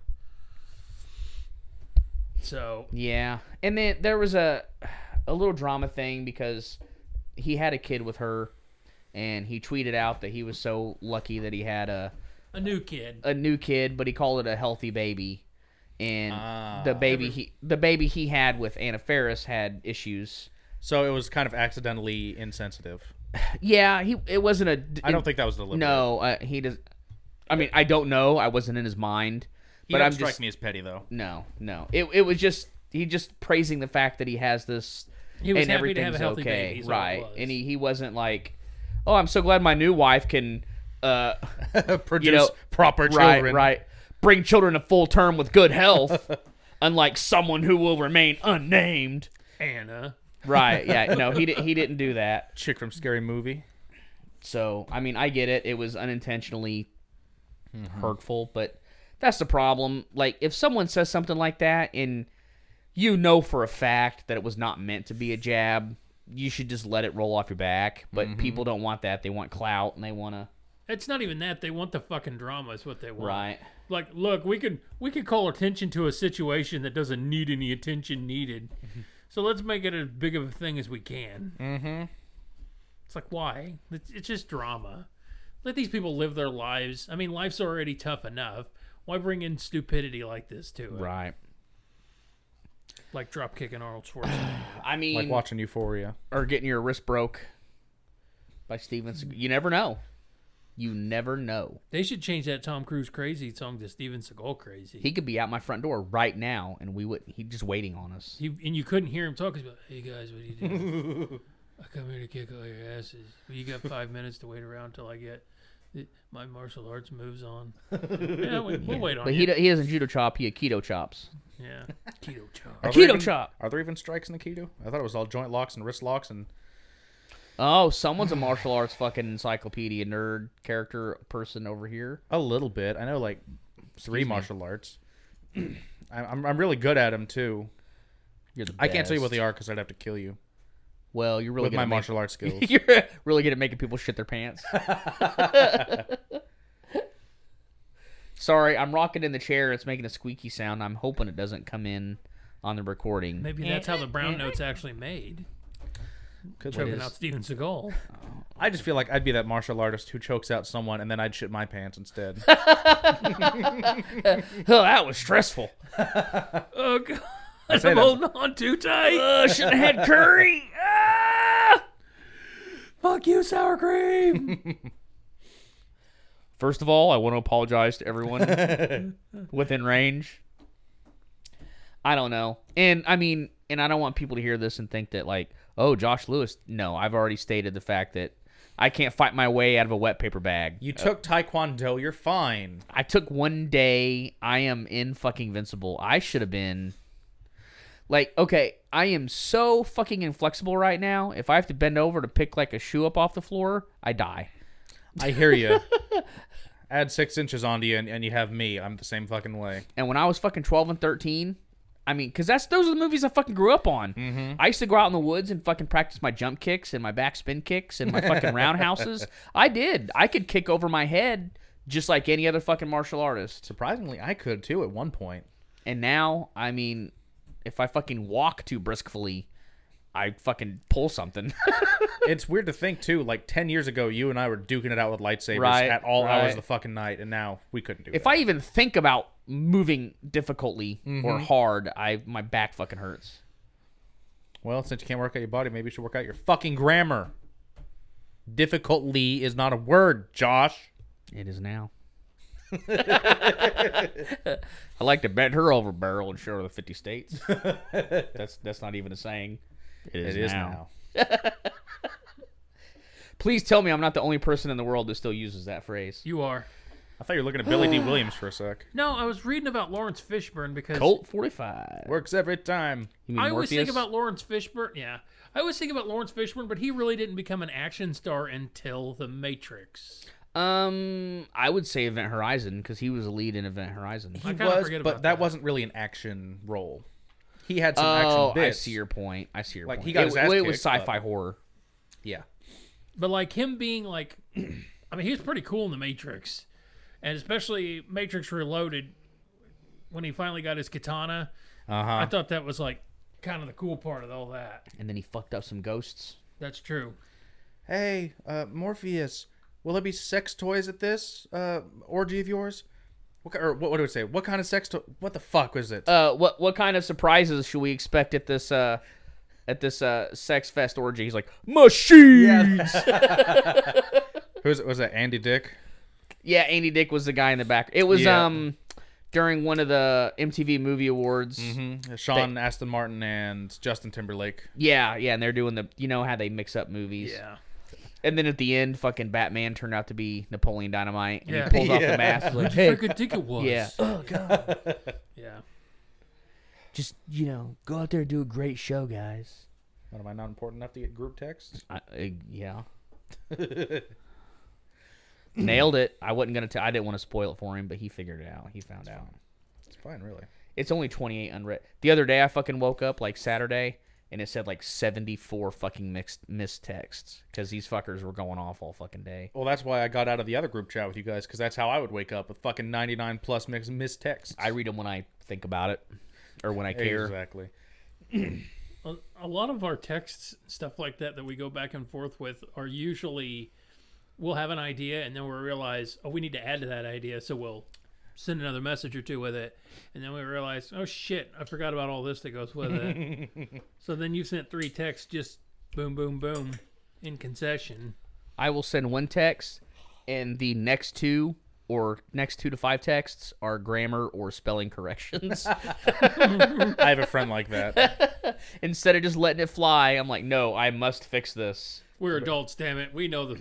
So Yeah, and then there was a a little drama thing because he had a kid with her, and he tweeted out that he was so lucky that he had a a new kid. a new kid, but he called it a healthy baby, and Ah. the baby he the baby he had with Anna Faris had issues. So it was kind of accidentally insensitive. Yeah, he it wasn't a. I don't think that was deliberate. No, uh, he does. I mean, I don't know. I wasn't in his mind, He but don't I'm strike just me as petty though. no, no. It it was just he just praising the fact that he has this. He was and happy to have everything's a healthy okay, baby. is all it right? was. And he, he wasn't like, oh, I'm so glad my new wife can, uh, Produce you know, proper right, children. right, bring children to full term with good health, unlike someone who will remain unnamed. Anna. Right? Yeah, no, he di- he didn't do that. Chick from Scary Movie. So I mean, I get it. It was unintentionally Mm-hmm. hurtful, but that's the problem. Like, if someone says something like that and you know for a fact that it was not meant to be a jab, you should just let it roll off your back. But Mm-hmm. people don't want that. They want clout and they want to. It's not even that. They want the fucking drama. Is what they want. Right. Like, look, we could we could call attention to a situation that doesn't need any attention needed. So let's make it as big of a thing as we can. Mm-hmm. It's like, why? It's, it's just drama. Let these people live their lives. I mean, life's already tough enough. Why bring in stupidity like this to it? Right. Like drop kicking Arnold Schwarzenegger. I mean, Like watching Euphoria. or getting your wrist broke by Steven Seagal. You never know. You never know. They should change that Tom Cruise Crazy song to Steven Seagal Crazy. He could be out my front door right now, and we wouldn't. He's just waiting on us. He, and you couldn't hear him talk. He's like, hey guys, what are you doing? I come here to kick all your asses. Well, you got five minutes to wait around till I get the, my martial arts moves on. Yeah, we, we'll wait on But you. he do- he doesn't judo chop. He a keto chops. Yeah, keto chop. A Are there keto even- chop. Are there even strikes in the keto? I thought it was all joint locks and wrist locks and Oh, someone's a martial arts fucking encyclopedia nerd character person over here. a little bit. I know like three Excuse me. martial arts. I- I'm I'm really good at them too. You're the I can't tell you what best. they are because I'd have to kill you Well, you're really with good my at martial arts skills. Make, you're really good at making people shit their pants. Sorry, I'm rocking in the chair. It's making a squeaky sound. I'm hoping it doesn't come in on the recording. Maybe that's how the brown note's actually made. Could Choking be. out Steven Seagal. I just feel like I'd be that martial artist who chokes out someone and then I'd shit my pants instead. Oh, that was stressful. Oh god, say I'm that- holding on too tight. Uh, shouldn't have had curry. Ah! Fuck you, sour cream. First of all, I want to apologize to everyone within range. I don't know. And I mean, and I don't want people to hear this and think that like, oh, Josh Lewis. No, I've already stated the fact that I can't fight my way out of a wet paper bag. You took Taekwondo, you're fine. I took one day. I am in fucking invincible. I should have been like, okay, I am so fucking inflexible right now. If I have to bend over to pick like a shoe up off the floor, I die. I hear you. Add six inches onto you and, and you have me. I'm the same fucking way. And when I was fucking twelve and thirteen, I mean, because that's those are the movies I fucking grew up on. Mm-hmm. I used to go out in the woods and fucking practice my jump kicks and my back spin kicks and my fucking roundhouses. I did. I could kick over my head just like any other fucking martial artist. Surprisingly, I could too at one point. And now, I mean, if I fucking walk too briskly, I fucking pull something. It's weird to think too. Like ten years ago, you and I were duking it out with lightsabers Right, at all hours right. of the fucking night, and now we couldn't do If that. I even think about moving difficultly Mm-hmm. or hard, I my back fucking hurts. Well, since you can't work out your body, maybe you should work out your fucking grammar. Difficultly is not a word, Josh. It is now. I like to bend her over barrel and show her the fifty states. That's that's not even a saying. It is, It is now. now. Please tell me I'm not the only person in the world that still uses that phrase. You are. I thought you were looking at Billy D. Williams for a sec. No, I was reading about Lawrence Fishburne because Colt forty-five. Works every time. You mean I always think Morpheus? about Lawrence Fishburne. Yeah, I always think about Lawrence Fishburne, but he really didn't become an action star until The Matrix. Um, I would say Event Horizon because he was a lead in Event Horizon. He I kinda was, forget but about that that. wasn't really an action role. He had some Oh, action I bits. see your point. I see your Like, point. he got it, his ass it was kicked, but- sci-fi horror. Yeah. But like him being like, I mean, he was pretty cool in The Matrix, and especially Matrix Reloaded when he finally got his katana. Uh huh. I thought that was like kind of the cool part of all that. And then he fucked up some ghosts. That's true. Hey, uh, Morpheus, will there be sex toys at this uh, orgy of yours? What, ki- or what, what do we say? What kind of sex toy? What the fuck was it? Uh, what what kind of surprises should we expect at this uh at this uh sex fest orgy? He's like machines. Who's it? Was that Andy Dick? Yeah, Andy Dick was the guy in the back. It was Yeah. um during one of the M T V Movie Awards. Mm-hmm. Sean Aston Martin and Justin Timberlake. Yeah, yeah, and they're doing the you know how they mix up movies. Yeah. And then at the end, fucking Batman turned out to be Napoleon Dynamite, and Yeah. he pulls off Yeah. the mask. He's like, What hey, you freaking think it was? yeah, Oh god. Yeah. just you know, go out there and do a great show, guys. What, am I not important enough to get group text? I, uh, yeah. Nailed it. I wasn't gonna. T- I didn't want to spoil it for him, but he figured it out. He found out. It's fine, really. It's only twenty-eight unread. The other day, I fucking woke up like Saturday, and it said like seventy-four fucking mixed missed texts because these fuckers were going off all fucking day. Well, that's why I got out of the other group chat with you guys, because that's how I would wake up with fucking ninety-nine plus mix- missed texts. I read them when I think about it, or when I care. Exactly. A, a lot of our texts, stuff like that, that we go back and forth with, are usually we'll have an idea and then we'll realize, oh, we need to add to that idea, so we'll send another message or two with it, and then we realize, oh shit, I forgot about all this that goes with it. So then you sent three texts, just boom, boom, boom, in concession. I will send one text, and the next two or next two to five texts are grammar or spelling corrections. I have a friend like that. Instead of just letting it fly, I'm like, no, I must fix this. We're adults, damn it. We know the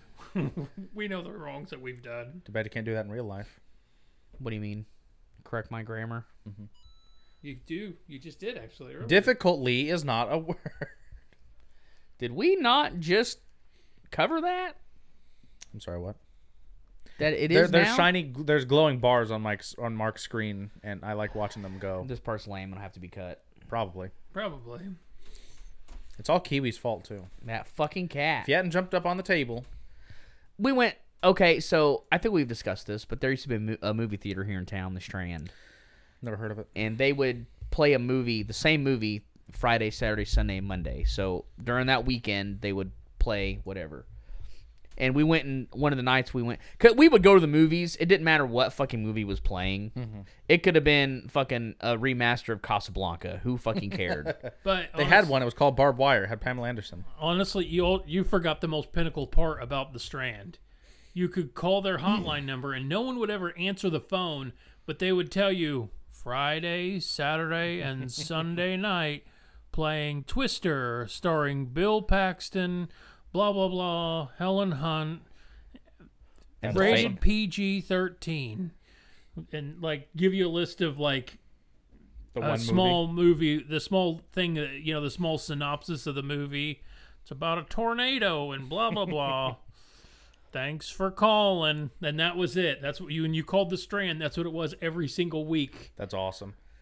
we know the wrongs that we've done. Too bad you can't do that in real life. What do you mean? Correct my grammar? You do. You just did actually. Earlier. Difficultly is not a word. Did we not just cover that? I'm sorry, what? That it There, is there's now? shiny, there's glowing bars on Mike's on Mark's screen, and I like watching them go. This part's lame. It'll have to be cut. Probably. Probably. It's all Kiwi's fault too. That fucking cat. If you hadn't jumped up on the table, We went. Okay, so I think we've discussed this, but there used to be a, mo- a movie theater here in town, the Strand, never heard of it. and they would play a movie, the same movie, Friday, Saturday, Sunday, and Monday. So during that weekend, they would play whatever. And we went, and one of the nights we went, cause we would go to the movies. It didn't matter what fucking movie was playing. It could have been fucking a remaster of Casablanca. Who fucking cared? But They honest- had one. It was called Barbed Wire. It had Pamela Anderson. honestly, you all- you forgot the most pinnacle part about the Strand. You could call their hotline number and no one would ever answer the phone, but they would tell you Friday, Saturday, and Sunday night playing Twister, starring Bill Paxton, blah blah blah, Helen Hunt, And rated fame. P G thirteen, and like give you a list of like The a one small movie. the small thing, that you know, the small synopsis of the movie. It's about a tornado and blah blah blah. Thanks for calling, and that was it. That's what you and you called the Strand. That's what it was every single week. That's awesome.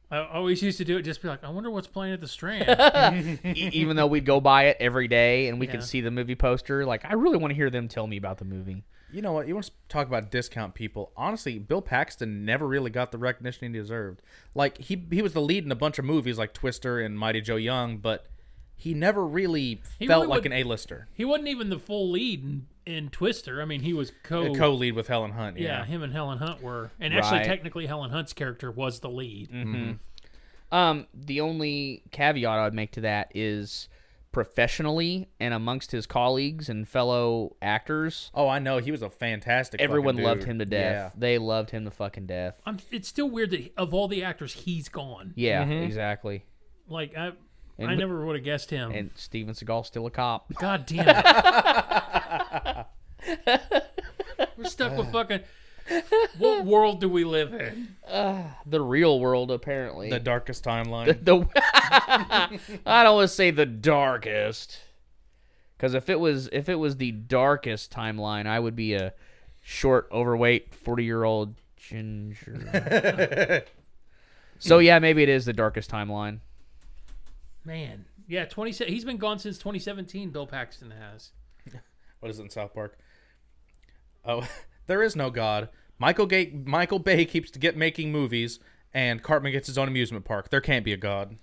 I always used to do it. Just be like, I wonder what's playing at the Strand. E- even though we'd go by it every day and we Yeah. could see the movie poster, like I really want to hear them tell me about the movie. You know what? You want to talk about discount people? Honestly, Bill Paxton never really got the recognition he deserved. Like he he was the lead in a bunch of movies like Twister and Mighty Joe Young, but he never really He felt really like would- an A-lister. He wasn't even the full lead in, in Twister. I mean, he was co. A co-lead with Helen Hunt. yeah. Yeah. him and Helen Hunt were, and actually, Right. technically, Helen Hunt's character was the lead. Mm-hmm. Um, the only caveat I would make to that is professionally and amongst his colleagues and fellow actors, Oh, I know. He was a fantastic. everyone fucking loved dude. him to death. They loved him to fucking death. I'm, it's still weird that of all the actors, he's gone. Yeah, Mm-hmm. exactly. Like I, And I we- never would have guessed him. And Steven Seagal's still a cop. God damn it. We're stuck with fucking. What world do we live in? The real world, apparently. Yeah. The darkest timeline. the I don't want to say the darkest, because if it was if it was the darkest timeline, I would be a short, overweight, forty year old ginger. So yeah, maybe it is the darkest timeline. Man, yeah, twenty. He's been gone since twenty seventeen. Bill Paxton has. What is it in South Park? Oh, there is no God. Michael Gay, Michael Bay keeps to get making movies, and Cartman gets his own amusement park. There can't be a God.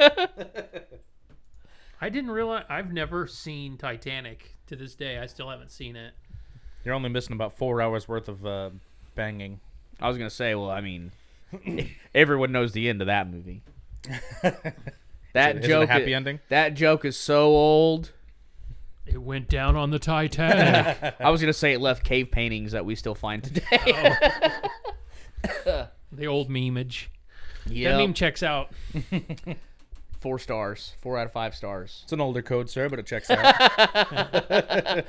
I didn't realize. I've never seen Titanic to this day. I still haven't seen it. You're only missing about four hours worth of uh, banging. I was gonna say, well, I mean, everyone knows the end of that movie. That Is it a joke, happy i- ending? That joke is so old. It went down on the Titanic. I was gonna say it left cave paintings that we still find today. The old memeage. That Yep. meme checks out. Four stars, four out of five stars. It's an older code, sir, but it checks out.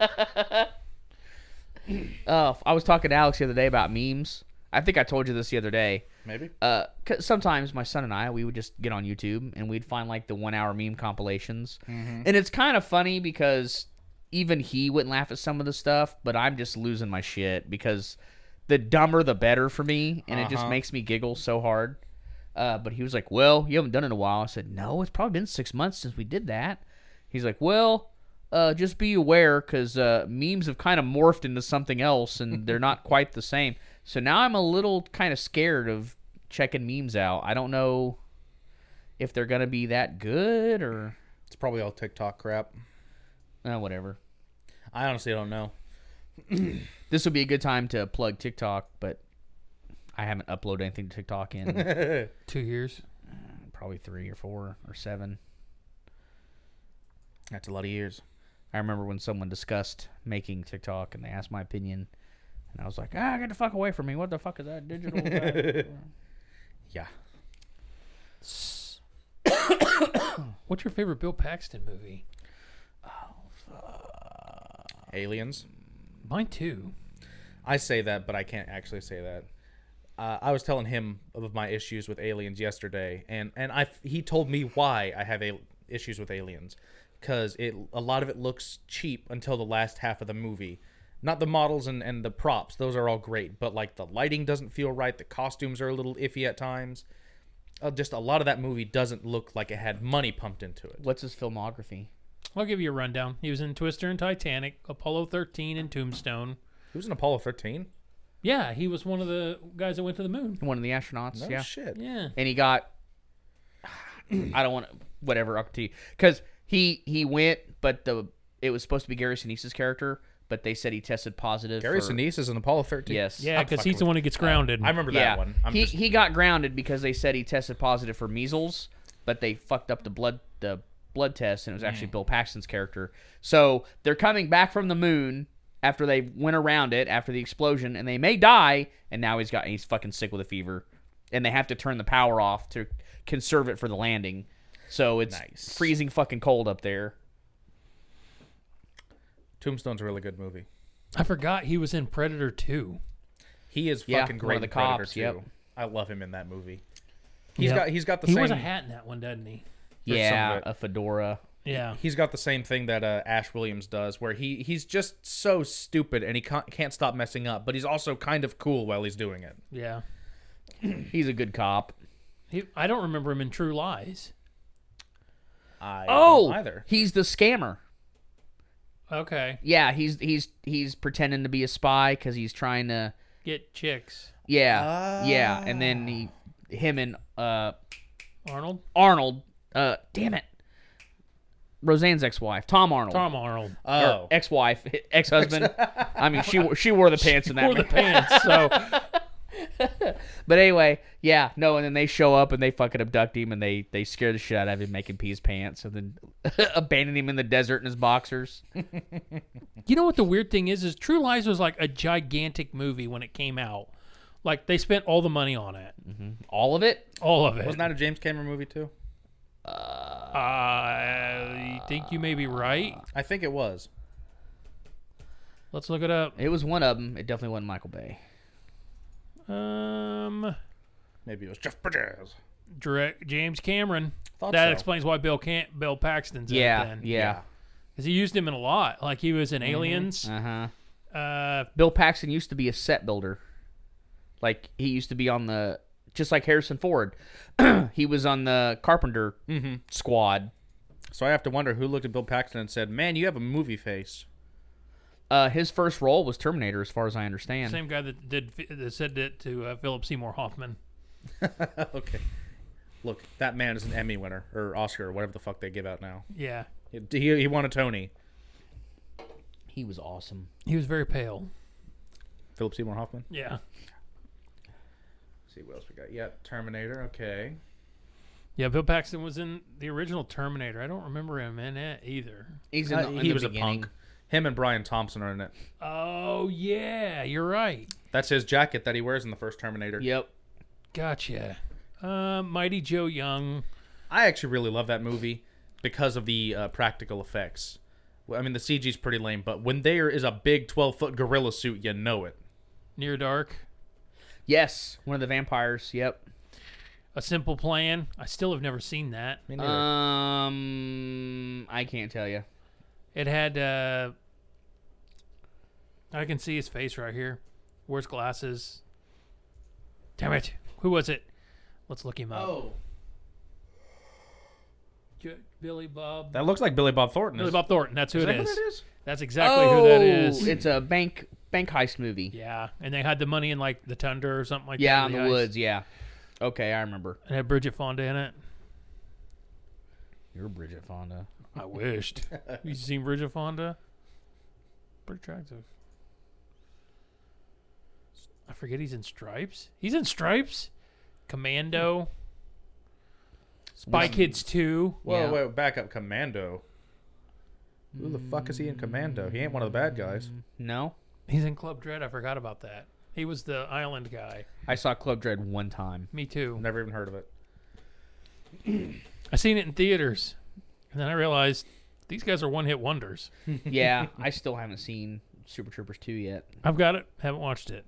Uh, I was talking to Alex the other day about memes. I think I told you this the other day. Maybe. Uh, 'cause sometimes my son and I, we would just get on YouTube and we'd find like the one hour meme compilations. And it's kind of funny because even he wouldn't laugh at some of the stuff, but I'm just losing my shit because the dumber the better for me. And it just Uh-huh. makes me giggle so hard. Uh, but he was like, well, you haven't done it in a while. I said, no, it's probably been six months since we did that. He's like, well, uh, just be aware because uh, memes have kind of morphed into something else and they're not quite the same. So now I'm a little kind of scared of checking memes out. I don't know if they're going to be that good or It's probably all TikTok crap. uh, whatever. I honestly don't know. This would be a good time to plug TikTok, but I haven't uploaded anything to TikTok in Two years. probably three or four or seven. That's a lot of years. I remember when someone discussed making TikTok and they asked my opinion, and I was like, ah, get the fuck away from me. What the fuck is that digital? Yeah. What's your favorite Bill Paxton movie? Aliens. Mine too. I say that, but I can't actually say that. Uh, I was telling him of my issues with Aliens yesterday, and and I he told me why I have a, issues with Aliens, because it a lot of it looks cheap until the last half of the movie. Not the models and, and the props; those are all great, but like the lighting doesn't feel right. The costumes are a little iffy at times. Uh, just a lot of that movie doesn't look like it had money pumped into it. What's his filmography? I'll give you a rundown. He was in Twister and Titanic, Apollo thirteen, and Tombstone. He was in Apollo thirteen. Yeah, he was one of the guys that went to the moon. One of the astronauts, No yeah. shit. Yeah. And he got, I don't want to, whatever, up to you. Because he, he went, but the it was supposed to be Gary Sinise's character, but they said he tested positive Gary for, Sinise is in Apollo thirteen. Yes. Yeah, I'm because fucking he's the with one who gets grounded. I remember Yeah, that one. I'm he just, he got grounded because they said he tested positive for measles, but they fucked up the blood the blood test, and it was actually Bill Paxton's character. So they're coming back from the moon after they went around it after the explosion, and they may die. And now he's got he's fucking sick with a fever, and they have to turn the power off to conserve it for the landing. So it's Nice. freezing fucking cold up there. Tombstone's a really good movie. I forgot he was in Predator two. He is Yeah, fucking one great of the in Predator cops, too. yep. I love him in that movie. He's Yep. got he's got the He same wears a hat in that one, doesn't he? For some Yeah, of it. a fedora. Yeah. he's got the same thing that uh, Ash Williams does, where he he's just so stupid and he can't, can't stop messing up, but he's also kind of cool while he's doing it. Yeah. He's a good cop. He, I don't remember him in True Lies. I Oh, don't either. he's the scammer. Okay. Yeah, he's he's he's pretending to be a spy because he's trying to. Get chicks. Yeah, yeah, and then he, him and uh, Arnold? Arnold. Uh, damn it, Roseanne's ex-wife, Tom Arnold. Tom Arnold. Or Oh, ex-wife, ex-husband. I mean, she she wore the pants in that. Or the movie. pants, so... But anyway, yeah, no, and then they show up and they fucking abduct him and they they scare the shit out of him, make him pee his pants, and then abandon him in the desert in his boxers. You know what the weird thing is? Is True Lies was like a gigantic movie when it came out. Like, they spent all the money on it. All of it. All of it. wasn't that a James Cameron movie too? I think you may be right. I think it was. Let's look it up. It was one of them. It definitely wasn't Michael Bay. Um, Maybe it was Jeff Bridges. direct James Cameron. Thought That so. explains why Bill Can Bill Paxton's in Yeah, it then. yeah. Because he used him in a lot. Like, he was in Aliens. Uh huh. Uh, Bill Paxton used to be a set builder. Like he used to be on the just like Harrison Ford. He was on the Carpenter Mm-hmm. squad. So I have to wonder who looked at Bill Paxton and said, "Man, you have a movie face." Uh, his first role was Terminator, as far as I understand. same guy that did that said that to uh, Philip Seymour Hoffman. Okay. Look, that man is an Emmy winner or Oscar or whatever the fuck they give out now. Yeah. He, he, he won a Tony. He was awesome. He was very pale. Philip Seymour Hoffman. Yeah. See what else we got. Yeah, Terminator. Okay. Yeah, Bill Paxton was in the original Terminator. I don't remember him in it either. He's in Uh, the, in he the was beginning. a punk. Him and Brian Thompson are in it. Oh, yeah. You're right. That's his jacket that he wears in the first Terminator. Yep. Gotcha. Uh, Mighty Joe Young. I actually really love that movie because of the uh, practical effects. Well, I mean, the C G's pretty lame, but when there is a big twelve-foot gorilla suit, you know it. Near Dark. Yes, one of the vampires. Yep. A Simple Plan. I still have never seen that. Me neither. Um, I can't tell you. It had, uh, I can see his face right here. Wears glasses. Damn it. Who was it? Let's look him up. oh. J- Billy Bob. That looks like Billy Bob Thornton. Billy is- Bob Thornton. That's who is it that is. who that is? That's exactly who that is. Oh, it's a bank bank heist movie. Yeah, and they had the money in like the tundra or something like Yeah, that. in the ice. woods. Yeah. Okay, I remember. It had Bridget Fonda in it. You're Bridget Fonda. I wished. You seen Bridget Fonda? Pretty attractive. I forget he's in Stripes. He's in Stripes. Commando. Spy Kids two. Whoa, Yeah. wait, back up. Commando. Who the fuck is he in Commando? He ain't one of the bad guys. No, He's in Club Dread. I forgot about that. He was the island guy. I saw Club Dread one time. Me too. Never even heard of it. I seen it in theaters, and then I realized these guys are one-hit wonders. Yeah, I still haven't seen Super Troopers two yet. I've got it. Haven't watched it.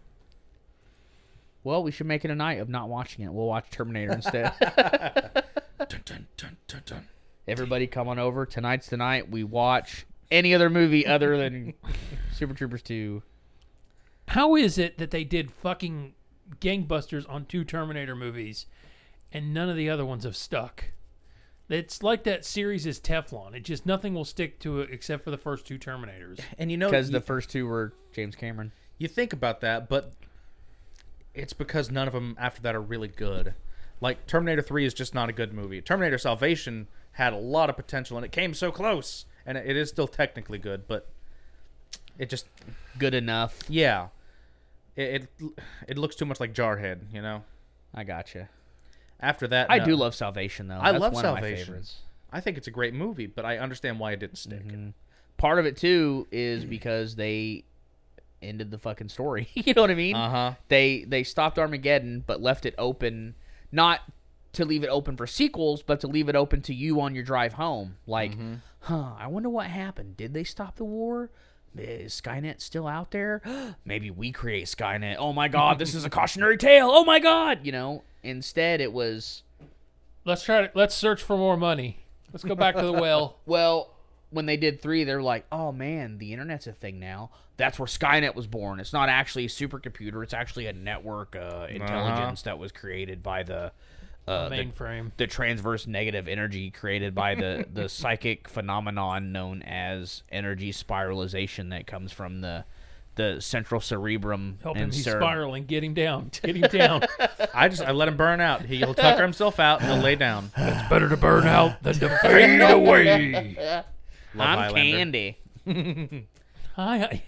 Well, we should make it a night of not watching it. We'll watch Terminator instead. Dun, dun, dun, dun, dun. Everybody come on over. Tonight's the night we watch any other movie other than Super Troopers two. How is it that they did fucking gangbusters on two Terminator movies and none of the other ones have stuck? It's like that series is Teflon. It just nothing will stick to it except for the first two Terminators. And you know, Because you, the first two were James Cameron. you think about that, but it's because none of them after that are really good. Like Terminator three is just not a good movie. Terminator Salvation had a lot of potential and it came so close, and it is still technically good, but it just Good enough. yeah, it it, it looks too much like Jarhead, you know. I gotcha. After that, I no. do love Salvation, though. I That's love one of my Salvation. favorites. I think it's a great movie, but I understand why it didn't stick. Mhm. Part of it, too, is because they ended the fucking story. You know what I mean? Uh huh. They they stopped Armageddon, but left it open, not to leave it open for sequels, but to leave it open to you on your drive home. Like, huh, I wonder what happened. Did they stop the war? Is Skynet still out there? Maybe we create Skynet. Oh my God, this is a cautionary tale. Oh my God, you know. Instead, it was Let's try to let's search for more money. Let's go back to the well. well. When they did three, they're like, oh man, the internet's a thing now. That's where Skynet was born. It's not actually a supercomputer. It's actually a network uh, intelligence that was created by the uh, the, Mainframe. the transverse negative energy created by the, the psychic phenomenon known as energy spiralization that comes from the the central cerebrum. Help and him. He's cere- spiraling. Get him down. Get him down. I just I let him burn out. He'll tucker himself out and he'll lay down. It's better to burn out than to fade away. Love I'm Highlander. Candy. Hi.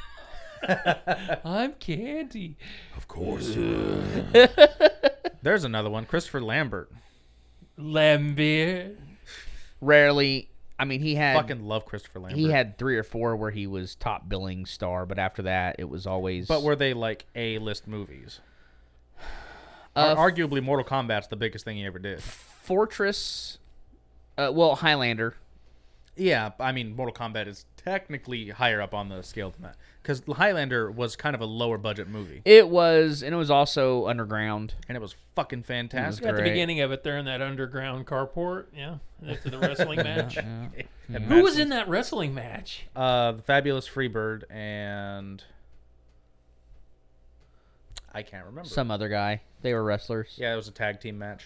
I'm Candy. Of course. There's another one. Christopher Lambert. Lambert. Rarely. I mean, he had Fucking love Christopher Lambert. he had three or four where he was top billing star, but after that, it was always. But were they like A-list movies? uh, Ar- Arguably, Mortal Kombat's the biggest thing he ever did. Fortress? Uh, well, Highlander. Yeah, I mean, Mortal Kombat is technically higher up on the scale than that. Because Highlander was kind of a lower budget movie. It was, and it was also underground. And it was fucking fantastic. At the Great. beginning of it, they're in that underground carport. Yeah. After the wrestling match. And Who was Madsen- in that wrestling match? Uh, the Fabulous Freebird and... I can't remember. Some other guy. They were wrestlers. Yeah, it was a tag team match.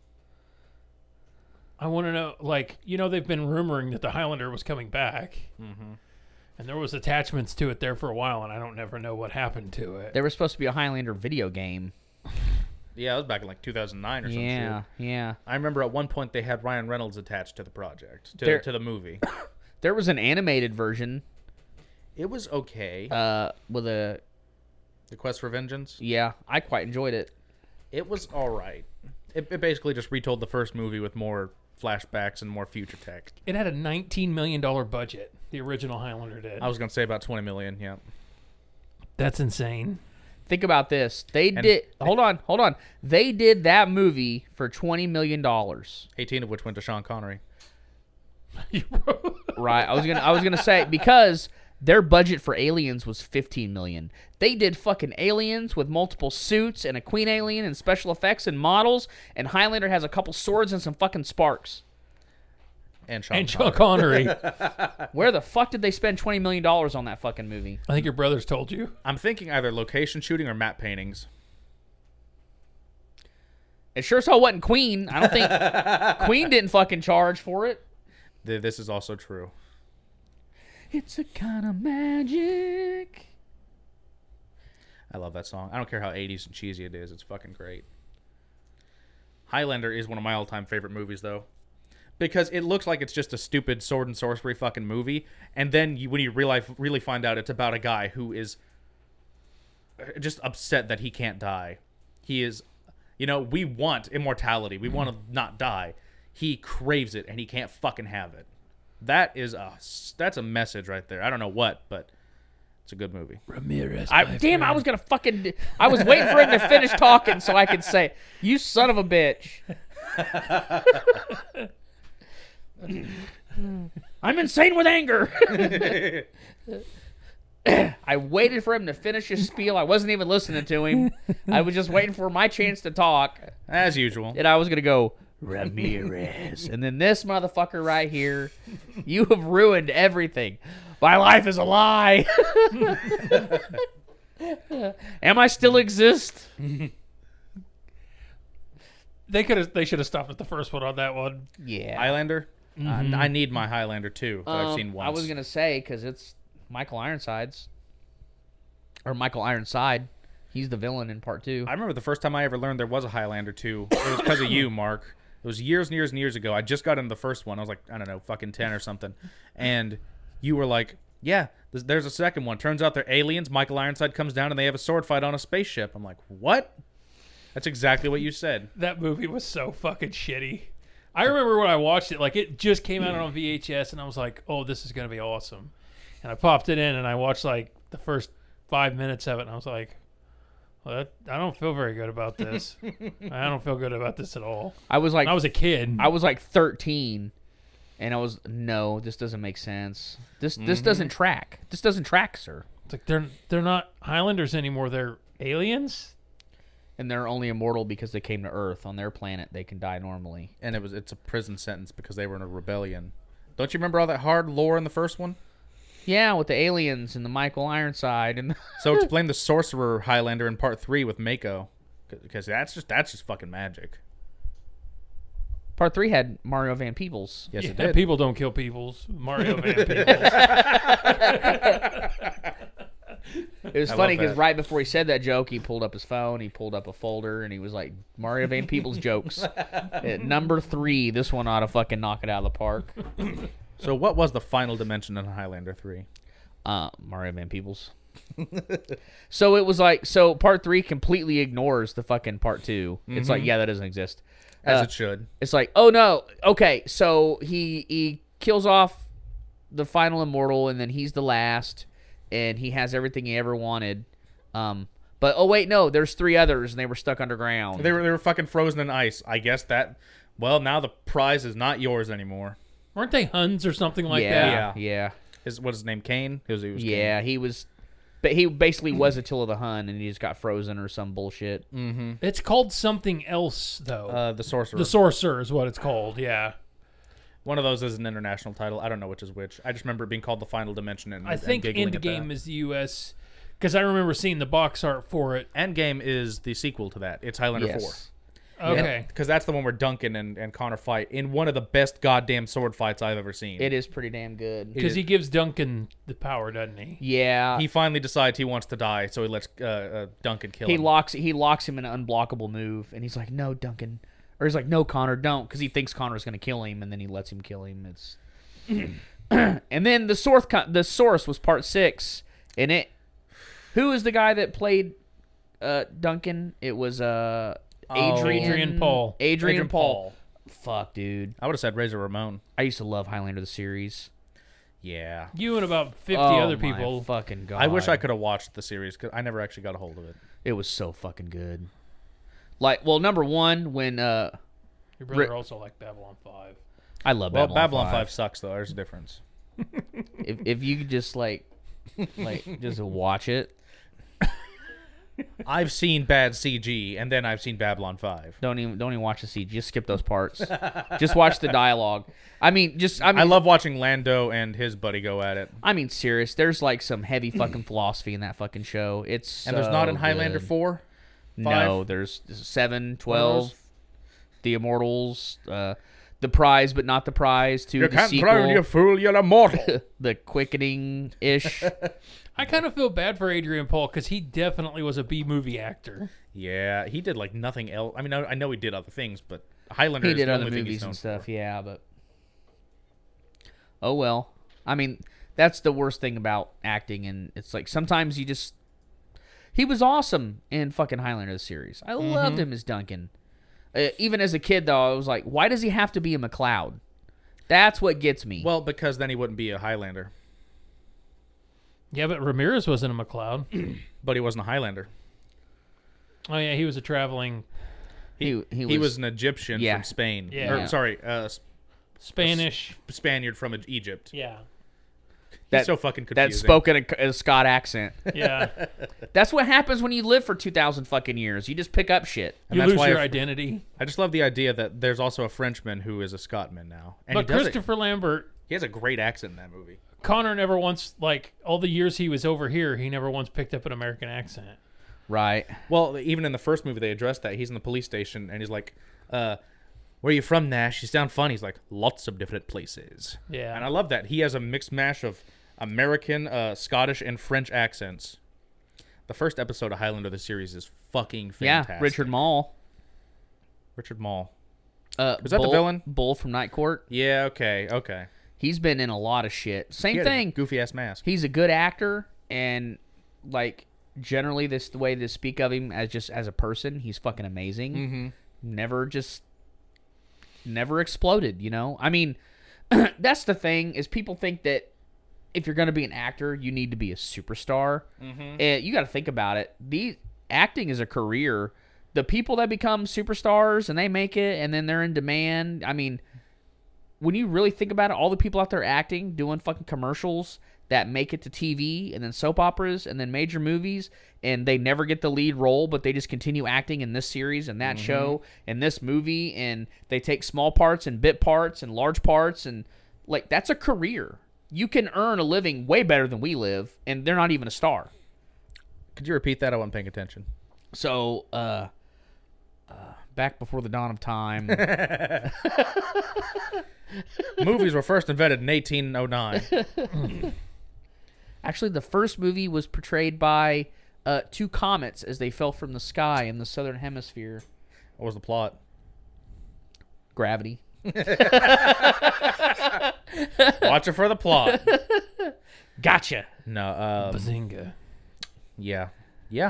I want to know, like, you know, they've been rumoring that the Highlander was coming back. Mm-hmm. And there was attachments to it there for a while, and I don't never know what happened to it. There was supposed to be a Highlander video game. Yeah, it was back in like two thousand nine or something. Yeah, yeah. I remember at one point they had Ryan Reynolds attached to the project, to, There- to the movie. There was an animated version It was okay. uh, with a. The Quest for Vengeance. Yeah, I quite enjoyed it. It was all right. It, it basically just retold the first movie with more flashbacks and more future tech. It had a nineteen million dollars budget, the original Highlander did. I was gonna say about twenty million. Yeah. That's insane. Think about this. They And- did. Hold on, hold on. They did that movie for twenty million dollars. eighteen of which went to Sean Connery. Right. I was gonna. I was gonna say because their budget for Aliens was fifteen million. They did fucking Aliens with multiple suits and a Queen Alien and special effects and models. And Highlander has a couple swords and some fucking sparks. And Sean And Sean Connery. Connery. Where the fuck did they spend twenty million dollars on that fucking movie? I think your brothers told you. I'm thinking either location shooting or matte paintings. It sure as hell wasn't Queen. I don't think Queen didn't fucking charge for it. Th- This is also true. It's a kind of magic. I love that song. I don't care how eighties and cheesy it is. It's fucking great. Highlander is one of my all-time favorite movies, though. Because it looks like it's just a stupid sword and sorcery fucking movie. And then you, when you realize, really find out it's about a guy who is just upset that he can't die. He is, you know, we want immortality. We want to not die. He craves it, and he can't fucking have it. That is a, that's a message right there. I don't know what, but it's a good movie. Ramirez. I, damn, I was gonna fucking. I was waiting for him to finish talking so I could say, "You son of a bitch." I'm insane with anger. I waited for him to finish his spiel. I wasn't even listening to him. I was just waiting for my chance to talk, As usual. and I was gonna go Ramirez, and then this motherfucker right here. You have ruined everything. My life is a lie. Am I still exist? They could have. They should have stopped at the first one on that one. Yeah. Highlander? Uh, I need my Highlander too, that I've Um, seen once. I was gonna say because it's Michael Ironside's or Michael Ironside. He's the villain in part two. I remember the first time I ever learned there was a Highlander two. It was because of you, Mark. It was years and years and years ago. I just got into the first one. I was like, I don't know, fucking ten or something. And you were like, yeah, there's, there's a second one. Turns out they're aliens. Michael Ironside comes down and they have a sword fight on a spaceship. I'm like, what? That's exactly what you said. That movie was so fucking shitty. I remember when I watched it, like it just came out on V H S, and I was like, "Oh, this is gonna be awesome." And I popped it in, and I watched like the first five minutes of it, and I was like, well, that, "I don't feel very good about this. I don't feel good about this at all." I was like, When I was a kid. I was like thirteen, and I was no, this doesn't make sense. This this doesn't track. This doesn't track, sir. It's like they're they're not Highlanders anymore. They're aliens. And they're only immortal because they came to Earth. On their planet, they can die normally. And it was it's a prison sentence because they were in a rebellion. Don't you remember all that hard lore in the first one? Yeah, with the aliens and the Michael Ironside and So explain the sorcerer Highlander in part three with Mako, because that's just that's just fucking magic. Part three had Mario Van Peebles. Yes, yeah, it did. people don't kill peoples. Mario Van Peebles. It was I funny love because that. right before he said that joke, he pulled up his phone, he pulled up a folder, and he was like, Mario Van Peebles jokes. At number three, this one ought to fucking knock it out of the park. So what was the final dimension in Highlander three? Uh, Mario Van Peebles. So it was like, so part three completely ignores the fucking part two. It's like, yeah, that doesn't exist. As Uh, it should. It's like, oh no, okay, so he he kills off the final immortal, and then he's the last, and he has everything he ever wanted. Um, but oh wait, no, there's three others, and they were stuck underground. They were they were fucking frozen in ice. I guess that. Well, now the prize is not yours anymore. Weren't they Huns or something like yeah, that? yeah, Yeah. yeah, Is what his name? Kane. He was, he was Kane. yeah. He was, but he basically was Attila the Hun, and he just got frozen or some bullshit. It's called something else, though. Uh, the sorcerer. the Sorcerer is what it's called, yeah. One of those is an international title. I don't know which is which. I just remember it being called the Final Dimension. And I and think giggling at Endgame that. is the U S because I remember seeing the box art for it. Endgame is the sequel to that. It's Highlander Yes. four. Okay. Because that's the one where Duncan and, and Connor fight in one of the best goddamn sword fights I've ever seen. It is pretty damn good. Because he gives Duncan the power, doesn't he? Yeah, He finally decides he wants to die, so he lets uh, uh, Duncan kill he him. locks he locks him in an unblockable move, and he's like, "No, Duncan," or he's like, "No, Connor, don't," because he thinks Connor's gonna kill him, and then he lets him kill him. It's and then the source the source was part six, and it. Who is the guy that played uh, Duncan? It was uh, Oh. Adrian Adrian Paul. Adrian, Adrian Paul. Paul. Fuck, dude. I would have said Razor Ramon. I used to love Highlander the series. Yeah. You and about fifty Oh, other my people. fucking god. I wish I could have watched the series because I never actually got a hold of it. It was so fucking good. Like, well, number one, when uh, Your brother Ri- also liked Babylon five. I love Well, Babylon, Babylon five. five sucks though. There's a difference. If if you could just like, like just watch it, I've seen bad C G, and then I've seen Babylon five. don't even don't even watch the siege. Just skip those parts. Just watch the dialogue. I mean, just I mean, I love watching Lando and his buddy go at it. I mean, serious. There's like some heavy fucking philosophy in that fucking show. It's And there's not so in Highlander good. four? No, Five? there's seven, One of twelve, those? the Immortals, uh, the prize, but not the prize. To You the can't sequel, drown, you fool, you're immortal. the quickening ish. I kind of feel bad for Adrian Paul because he definitely was a B movie actor. Yeah, he did like nothing else. I mean, I, I know he did other things, but Highlander He is did the other only thing he's movies known and stuff, for. yeah, but oh well. I mean, that's the worst thing about acting, and it's like sometimes you just. He was awesome in fucking Highlander the series. I Mm-hmm. loved him as Duncan. Uh, even as a kid, though, I was like, why does he have to be a McLeod? That's what gets me. Well, because then he wouldn't be a Highlander, Yeah, but Ramirez wasn't a McLeod. but he wasn't a Highlander. Oh yeah, he was a traveling he he was, He was an Egyptian Yeah. from Spain. Yeah. Or, sorry, uh, S- Spanish. Spaniard from Egypt. Yeah, that, He's so fucking that confusing. spoke in a, a Scott accent. yeah. That's what happens when you live for two thousand fucking years. You just pick up shit. And you that's lose why your if- identity. I just love the idea that there's also a Frenchman who is a Scotsman now, and But he does it. Christopher Lambert, He has a great accent in that movie. Connor never once, like all the years he was over here, he never once picked up an American accent. Right. Well, even in the first movie, they addressed that. He's in the police station, and he's like, uh, "Where are you from, Nash? You sound funny." He's like, "Lots of different places." Yeah. And I love that. He has a mixed mash of American, uh, Scottish, and French accents. The first episode of Highlander, the series, is fucking fantastic. Yeah, Richard Mall. Richard Mall. Uh, Was that the Bull- villain? Bull from Night Court. Yeah, okay, okay. He's been in a lot of shit. Same thing. Goofy ass mask. He's a good actor, and like generally, this the way to speak of him as just as a person, he's fucking amazing. Mm-hmm. Never just, never exploded. You know, I mean, that's the thing is people think that if you're gonna be an actor, you need to be a superstar. Mm-hmm. And you got to think about it. The acting is a career. The people that become superstars and they make it, and then they're in demand. I mean, when you really think about it, all the people out there acting, doing fucking commercials that make it to T V, and then soap operas, and then major movies, and they never get the lead role, but they just continue acting in this series and that show and this movie, and they take small parts and bit parts and large parts, and like that's a career. You can earn a living way better than we live, and they're not even a star. Could you repeat that? I wasn't paying attention. So, uh, uh, back before the dawn of time. Movies were first invented in eighteen oh nine. Actually, the first movie was portrayed by uh, two comets as they fell from the sky in the southern hemisphere. What was the plot? Gravity. Watch it for the plot. Gotcha. No, um, Bazinga. yeah. Yeah.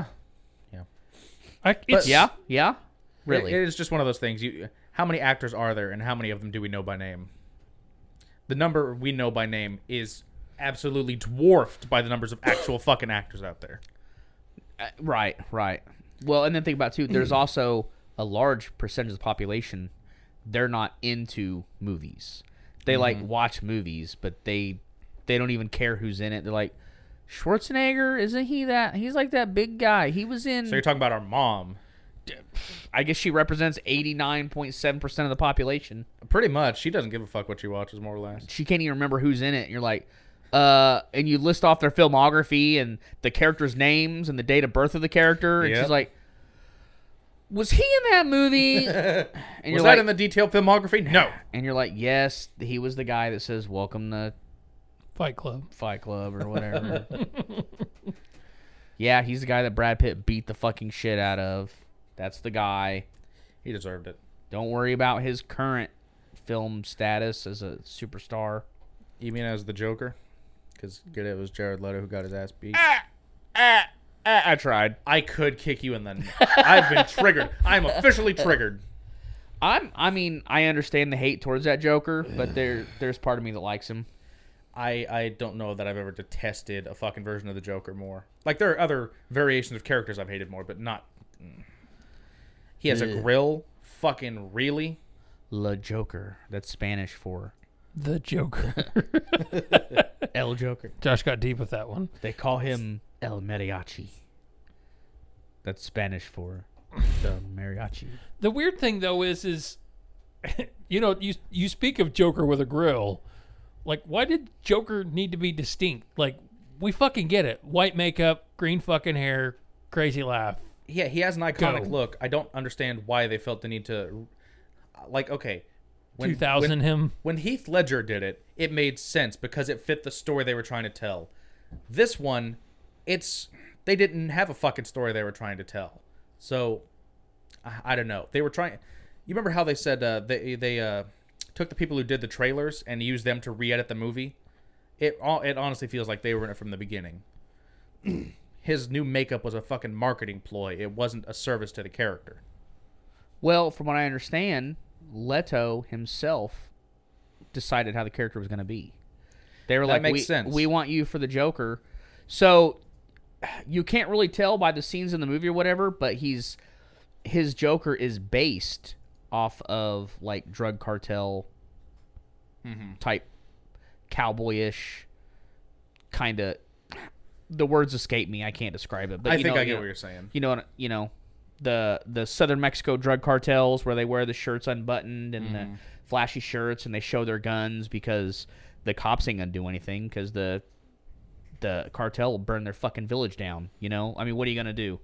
I, it's, Yeah, yeah. Really? It, it is just one of those things. You, how many actors are there, and how many of them do we know by name? The number we know by name is absolutely dwarfed by the numbers of actual fucking actors out there. Uh, right, right. Well, and then think about, too, there's also a large percentage of the population, they're not into movies. They, Mm-hmm. like, watch movies, but they they don't even care who's in it. They're like, Schwarzenegger, isn't he that? He's like that big guy. He was in... So you're talking about our mom. I guess she represents eighty-nine point seven percent of the population. Pretty much. She doesn't give a fuck what she watches, more or less. She can't even remember who's in it. And you're like, uh, and you list off their filmography and the characters' names and the date of birth of the character. And Yep. she's like, was he in that movie? And Was you're that like, in the detailed filmography? No. and you're like, yes, he was the guy that says, welcome to Fight Club. Fight Club or whatever. Yeah, he's the guy that Brad Pitt beat the fucking shit out of. That's the guy. He deserved it. Don't worry about his current film status as a superstar. You mean as the Joker? Because it was Jared Leto who got his ass beat. Ah, ah, ah, I tried. I could kick you in the... I've been triggered. I'm officially triggered. I'm. I mean, I understand the hate towards that Joker, but there, there's part of me that likes him. I, I don't know that I've ever detested a fucking version of the Joker more. Like, there are other variations of characters I've hated more, but not... He has a Ugh. grill. Fucking really? La Joker. That's Spanish for The Joker. El Joker. Josh got deep with that one. They call him El Mariachi. That's Spanish for the mariachi. The weird thing though is, is you know, you you speak of Joker with a grill. Like, why did Joker need to be distinct? Like, we fucking get it. White makeup, green fucking hair, crazy laugh. Yeah, he has an iconic Go. look. I don't understand why they felt the need to... Like, okay. When, two thousand when, him. when Heath Ledger did it, it made sense because it fit the story they were trying to tell. This one, it's... They didn't have a fucking story they were trying to tell. So, I, I don't know. They were trying... You remember how they said uh, they they uh, took the people who did the trailers and used them to re-edit the movie? It, it honestly feels like they were in it from the beginning. His new makeup was a fucking marketing ploy. It wasn't a service to the character. Well, from what I understand, Leto himself decided how the character was going to be. They were That like, makes we, sense. we want you for the Joker. So you can't really tell by the scenes in the movie or whatever, but he's his Joker is based off of like drug cartel Mm-hmm. type cowboyish kind of. The words escape me. I can't describe it. But I you think know, I you get know, what you're saying. You know, you know, the the Southern Mexico drug cartels where they wear the shirts unbuttoned and the flashy shirts and they show their guns because the cops ain't gonna do anything because the the cartel will burn their fucking village down. You know, I mean, what are you gonna do?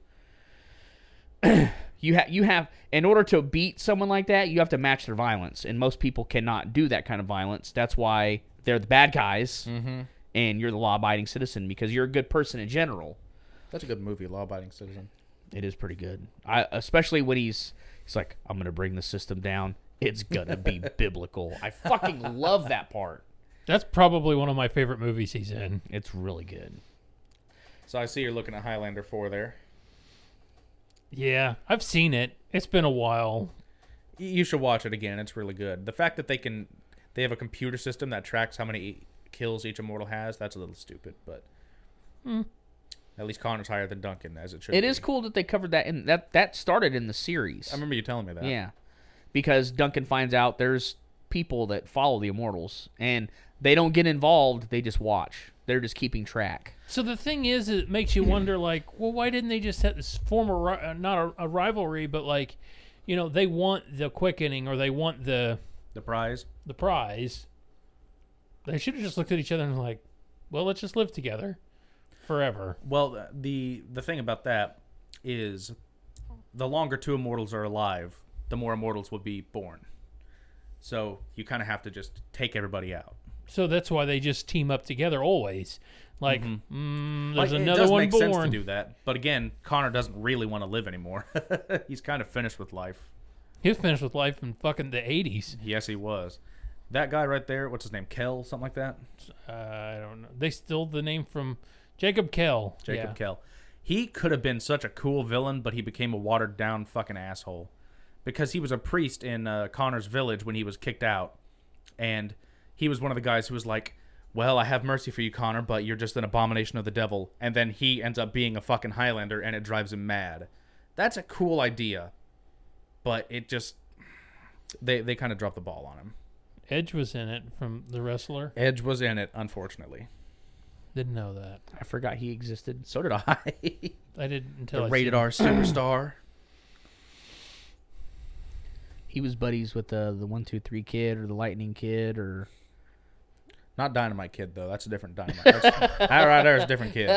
you have you have in order to beat someone like that, you have to match their violence, and most people cannot do that kind of violence. That's why they're the bad guys. Mm-hmm. And you're the law-abiding citizen because you're a good person in general. That's a good movie, Law Abiding Citizen. It is pretty good. I especially when he's he's like, I'm gonna bring the system down. It's gonna be biblical. I fucking love that part. That's probably one of my favorite movies he's in. It's really good. So I see you're looking at Highlander four there. Yeah, I've seen it. It's been a while. Y- You should watch it again. It's really good. The fact that they can, they have a computer system that tracks how many kills each immortal has, that's a little stupid, but Mm. at least Connor's higher than Duncan, as it should It be. is cool that they covered that in that that started in the series. I remember you telling me that. Yeah. Because Duncan finds out there's people that follow the immortals and they don't get involved, they just watch. They're just keeping track. So the thing is, it makes you wonder, like, well, why didn't they just have this form a ri- uh, not a, a rivalry, but like, you know, they want the quickening or they want the The prize. the prize. They should have just looked at each other and like, well, let's just live together forever. Well, the the thing about that is the longer two immortals are alive, the more immortals would be born. So you kind of have to just take everybody out. So that's why they just team up together always. Like, Mm-hmm. mm, there's Like, another it does one make born. sense to do that. But again, Connor doesn't really want to live anymore. He's kind of finished with life. He was finished with life in fucking the eighties. Yes, he was. That guy right there, what's his name? Kell, something like that? Uh, I don't know. They stole the name from Jacob Kell. Jacob yeah. Kell. He could have been such a cool villain, but he became a watered down fucking asshole. Because he was a priest in uh, Connor's village when he was kicked out. And he was one of the guys who was like, well, I have mercy for you, Connor, but you're just an abomination of the devil. And then he ends up being a fucking Highlander, and it drives him mad. That's a cool idea. But it just... They, they kind of dropped the ball on him. Edge was in it from The Wrestler. Edge was in it, unfortunately. Didn't know that. I forgot he existed. So did I. I didn't until The I rated seen- R superstar. He was buddies with the the one two three kid or the Lightning Kid or Not Dynamite Kid, though. That's a different Dynamite. That's, that right there is a different kid.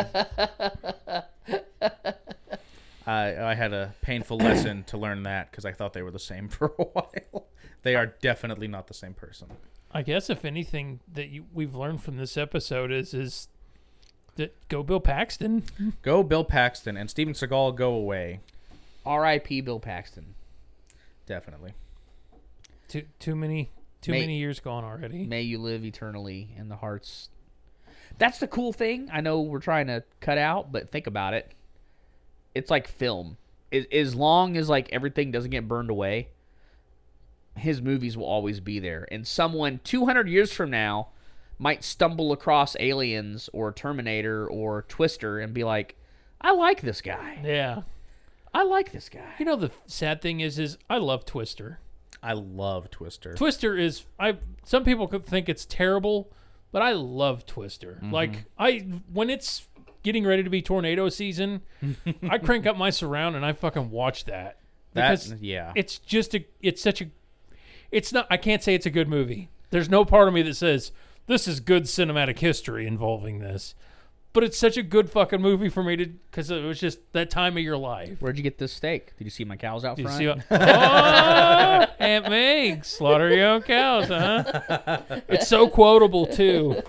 I I had a painful lesson to learn that because I thought they were the same for a while. They are definitely not the same person. I guess if anything that you, we've learned from this episode is is that go Bill Paxton. Go Bill Paxton and Steven Seagal go away. R I P Bill Paxton. Definitely. Too too many too May- many years gone already. May you live eternally in the hearts. That's the cool thing. I know we're trying to cut out, but think about it. It's like film. As, as long as like everything doesn't get burned away, his movies will always be there. And someone two hundred years from now might stumble across Aliens or Terminator or Twister and be like, I like this guy. Yeah. I like this guy. You know the sad thing is is I love Twister. I love Twister. Twister is I some people could think it's terrible, but I love Twister. Mm-hmm. Like I when it's getting ready to be tornado season, I crank up my surround and I fucking watch that. Because That, yeah. it's just a it's such a it's not I can't say it's a good movie. There's no part of me that says this is good cinematic history involving this. But it's such a good fucking movie for me to because it was just that time of your life. Where'd you get this steak? Did you see my cows out Did you front? see what, oh, Aunt Meg, slaughter your own cows, huh? It's so quotable too.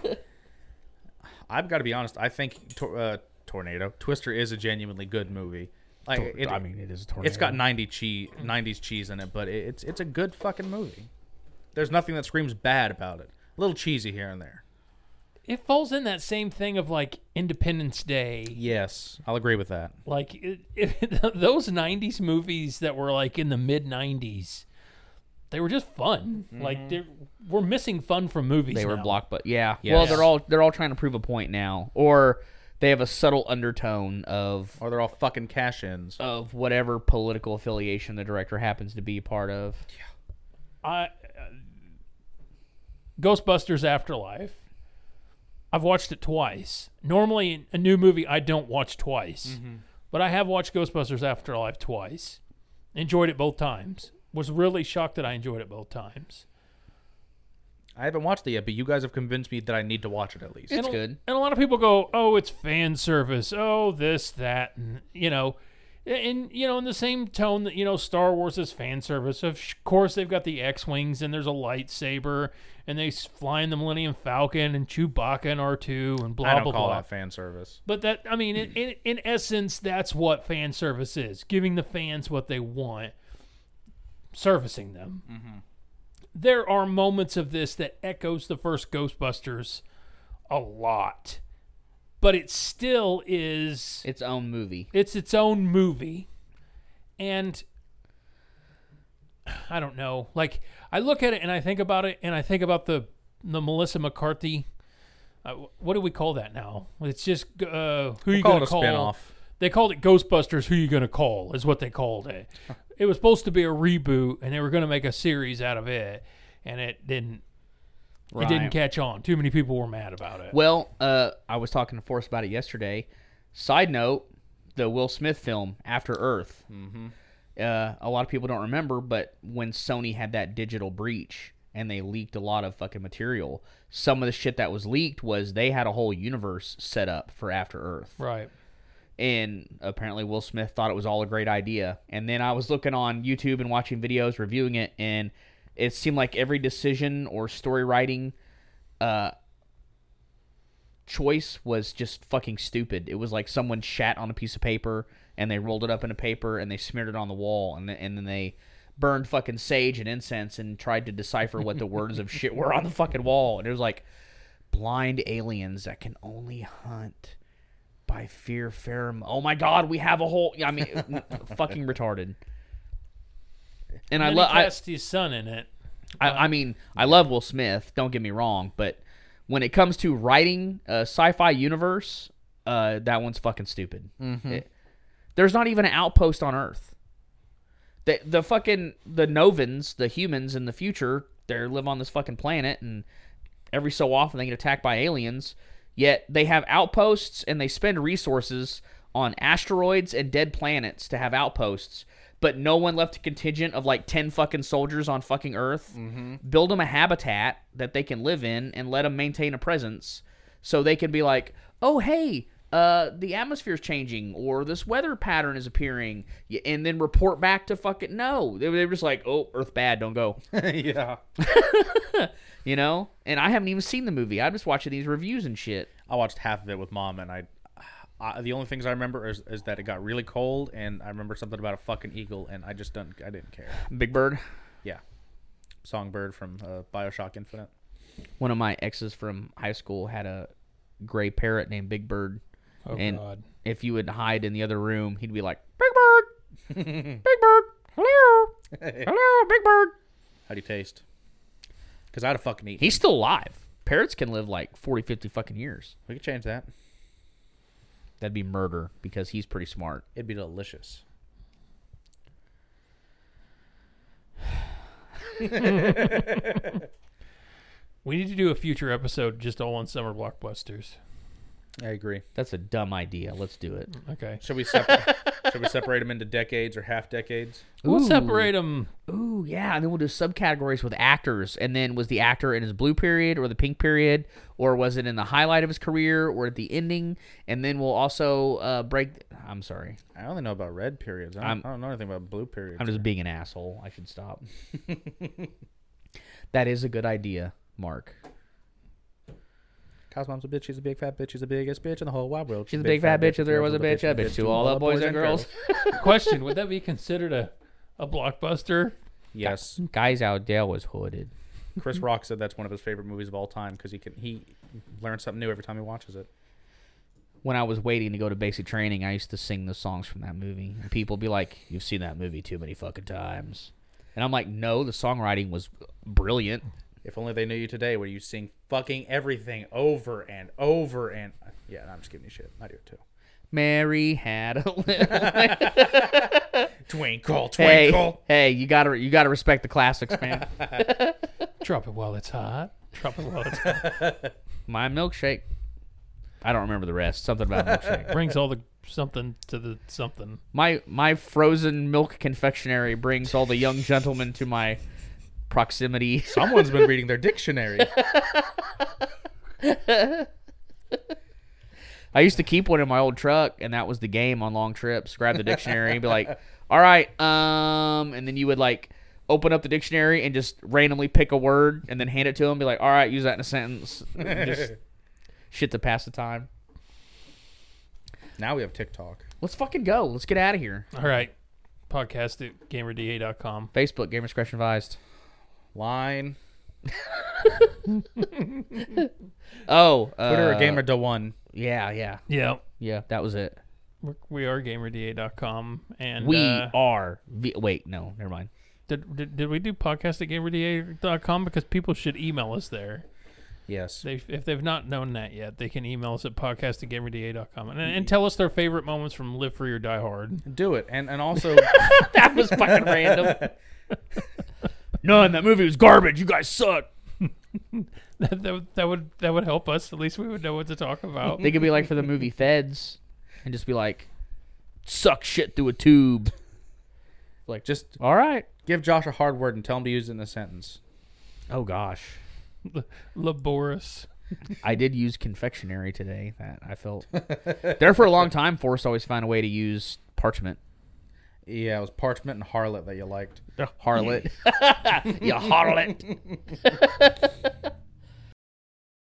I've got to be honest. I think tor- uh, Tornado Twister is a genuinely good movie. Like it, I mean, it is a tornado. it's got ninety cheese, nineties cheese in it, but it, it's it's a good fucking movie. There's nothing that screams bad about it. A little cheesy here and there. It falls in that same thing of like Independence Day. Yes, I'll agree with that. Like it, it, those nineties movies that were like in the mid nineties, they were just fun. Mm-hmm. Like they we're missing fun from movies. They were now. block, but yeah. Yes. Well, they're all they're all trying to prove a point now, or they have a subtle undertone of Or they're all fucking cash-ins. of whatever political affiliation the director happens to be a part of. I, uh, Ghostbusters Afterlife. I've watched it twice. Normally, a new movie I don't watch twice, Mm-hmm. but I have watched Ghostbusters Afterlife twice. Enjoyed it both times. Was really shocked that I enjoyed it both times. I haven't watched it yet, but you guys have convinced me that I need to watch it at least. It's and a, good. And a lot of people go, "Oh, it's fan service. Oh, this, that, and you know." And, you know, in the same tone that, you know, Star Wars is fan service. Of course, they've got the X-Wings, and there's a lightsaber, and they fly in the Millennium Falcon, and Chewbacca and R two, and blah, I don't blah, call blah. that fan service. But that, I mean, in, in, in essence, that's what fan service is. Giving the fans what they want. Servicing them. Mm-hmm. There are moments of this that echoes the first Ghostbusters a lot. But it still is... Its own movie. It's its own movie. And I don't know. Like, I look at it and I think about it, and I think about the the Melissa McCarthy. Uh, what do we call that now? It's just uh, who We'll you call gonna it a call? spinoff. They called it Ghostbusters. Who you gonna call? Is what they called it. It was supposed to be a reboot, and they were gonna make a series out of it, and it didn't. It didn't Right. catch on. Too many people were mad about it. Well, uh, I was talking to Forrest about it yesterday. Side note, the Will Smith film, After Earth. Mm-hmm. Uh, a lot of people don't remember, but when Sony had that digital breach and they leaked a lot of fucking material, some of the shit that was leaked was they had a whole universe set up for After Earth. Right. and apparently Will Smith thought it was all a great idea. And then I was looking on YouTube and watching videos reviewing it, and it seemed like every decision or story writing uh, choice was just fucking stupid. It was like someone shat on a piece of paper, and they rolled it up in a paper, and they smeared it on the wall, and, and then they burned fucking sage and incense and tried to decipher what the words of shit were on the fucking wall. And it was like, blind aliens that can only hunt by fear pheromone. Oh my god, we have a whole... I mean, fucking retarded. And, And I then love... he cast his son in it. I, I mean, I love Will Smith, don't get me wrong, but when it comes to writing a sci-fi universe, uh, that one's fucking stupid. Mm-hmm. It- there's not even an outpost on Earth. The, the fucking... The Novans, the humans in the future, they live on this fucking planet, and every so often they get attacked by aliens, yet they have outposts and they spend resources on asteroids and dead planets to have outposts, but no one left a contingent of like ten fucking soldiers on fucking Earth. Mm-hmm. Build them a habitat that they can live in and let them maintain a presence so they can be like, oh, hey, uh, the atmosphere's changing or this weather pattern is appearing, y- and then report back to fucking, no. They, they were just like, oh, Earth bad, don't go. Yeah. You know? And I haven't even seen the movie. I'm just watching these reviews and shit. I watched half of it with mom, and I, I the only things I remember is, is that it got really cold, and I remember something about a fucking eagle, and I just don't, I didn't care. Big Bird. Yeah, Songbird from uh, Bioshock Infinite. One of my exes from high school had a gray parrot named Big Bird. Oh, and God. if you would hide in the other room, he'd be like, Big Bird! Big Bird! Hello! Hello, Big Bird! How do you taste? Because I'd have fucking eaten. He's still alive. Parrots can live like forty, fifty fucking years. We could change that. That'd be murder because he's pretty smart. It'd be delicious. We need to do a future episode just all on summer blockbusters. I agree. That's a dumb idea. Let's do it. Okay. Should we separate? should we separate them into decades or half decades? We'll Ooh. separate them. Ooh, yeah, and then we'll do subcategories with actors. And then was the actor in his blue period or the pink period, or was it in the highlight of his career or at the ending? And then we'll also uh, break. I'm sorry, I only know about red periods. I don't, I'm- I don't know anything about blue periods. I'm just being an asshole. I should stop. That is a good idea, Mark. Kyle's mom's a bitch. She's a big fat bitch. She's the biggest bitch in the whole wide world. She's a big fat bitch. If there was a bitch, a bitch to all the boys and girls. Question: would that be considered a, a blockbuster? Yes. Guys out there was hooded. Chris Rock said that's one of his favorite movies of all time because he can he learns something new every time he watches it. When I was waiting to go to basic training, I used to sing the songs from that movie. And people would be like, you've seen that movie too many fucking times. And I'm like, no, the songwriting was brilliant. If only they knew you today, where you sing fucking everything over and over and yeah. No, I'm just giving you shit. I do it too. Mary had a little... Twinkle, Hey, twinkle. hey, you gotta, you gotta respect the classics, man. Drop it while it's hot. Drop it while it's hot. My milkshake. I don't remember the rest. Something about milkshake. Brings all the something to the something. My my frozen milk confectionery brings all the young gentlemen to my proximity. Someone's been reading their dictionary. I used to keep one in my old truck, and that was the game on long trips. Grab the dictionary and be like, all right, um, and then you would like open up the dictionary and just randomly pick a word and then hand it to them and be like, all right, use that in a sentence. Just shit to pass the time. Now we have TikTok. Let's fucking go. Let's get out of here. All right. Podcast at gamer d a dot com. Facebook, Gamer Discretion Advised. Line. Oh, Twitter uh, or Gamer Da One. Yeah, yeah, Yeah. yeah. That was it. We're, we are gamer d a dot com. And We uh, are. V- Wait, no, never mind. did, did, did we do podcast at gamer d a dot com? Because people should email us there. Yes. They, if they've not known that yet, they can email us at podcast at gamer d a dot com and, and tell us their favorite moments from Live Free or Die Hard. Do it. And and also That was fucking random. None. That movie was garbage. You guys suck. that, that, would- that would that would help us. At least we would know what to talk about. They could be like for the movie Feds, and just be like, suck shit through a tube. like just All right. give Josh a hard word and tell him to use it in a sentence. Oh gosh. Laborious. I did use confectionery today. That I felt there for a long time. Forrest always found a way to use parchment. Yeah, it was parchment and harlot that you liked. Harlot. You harlot.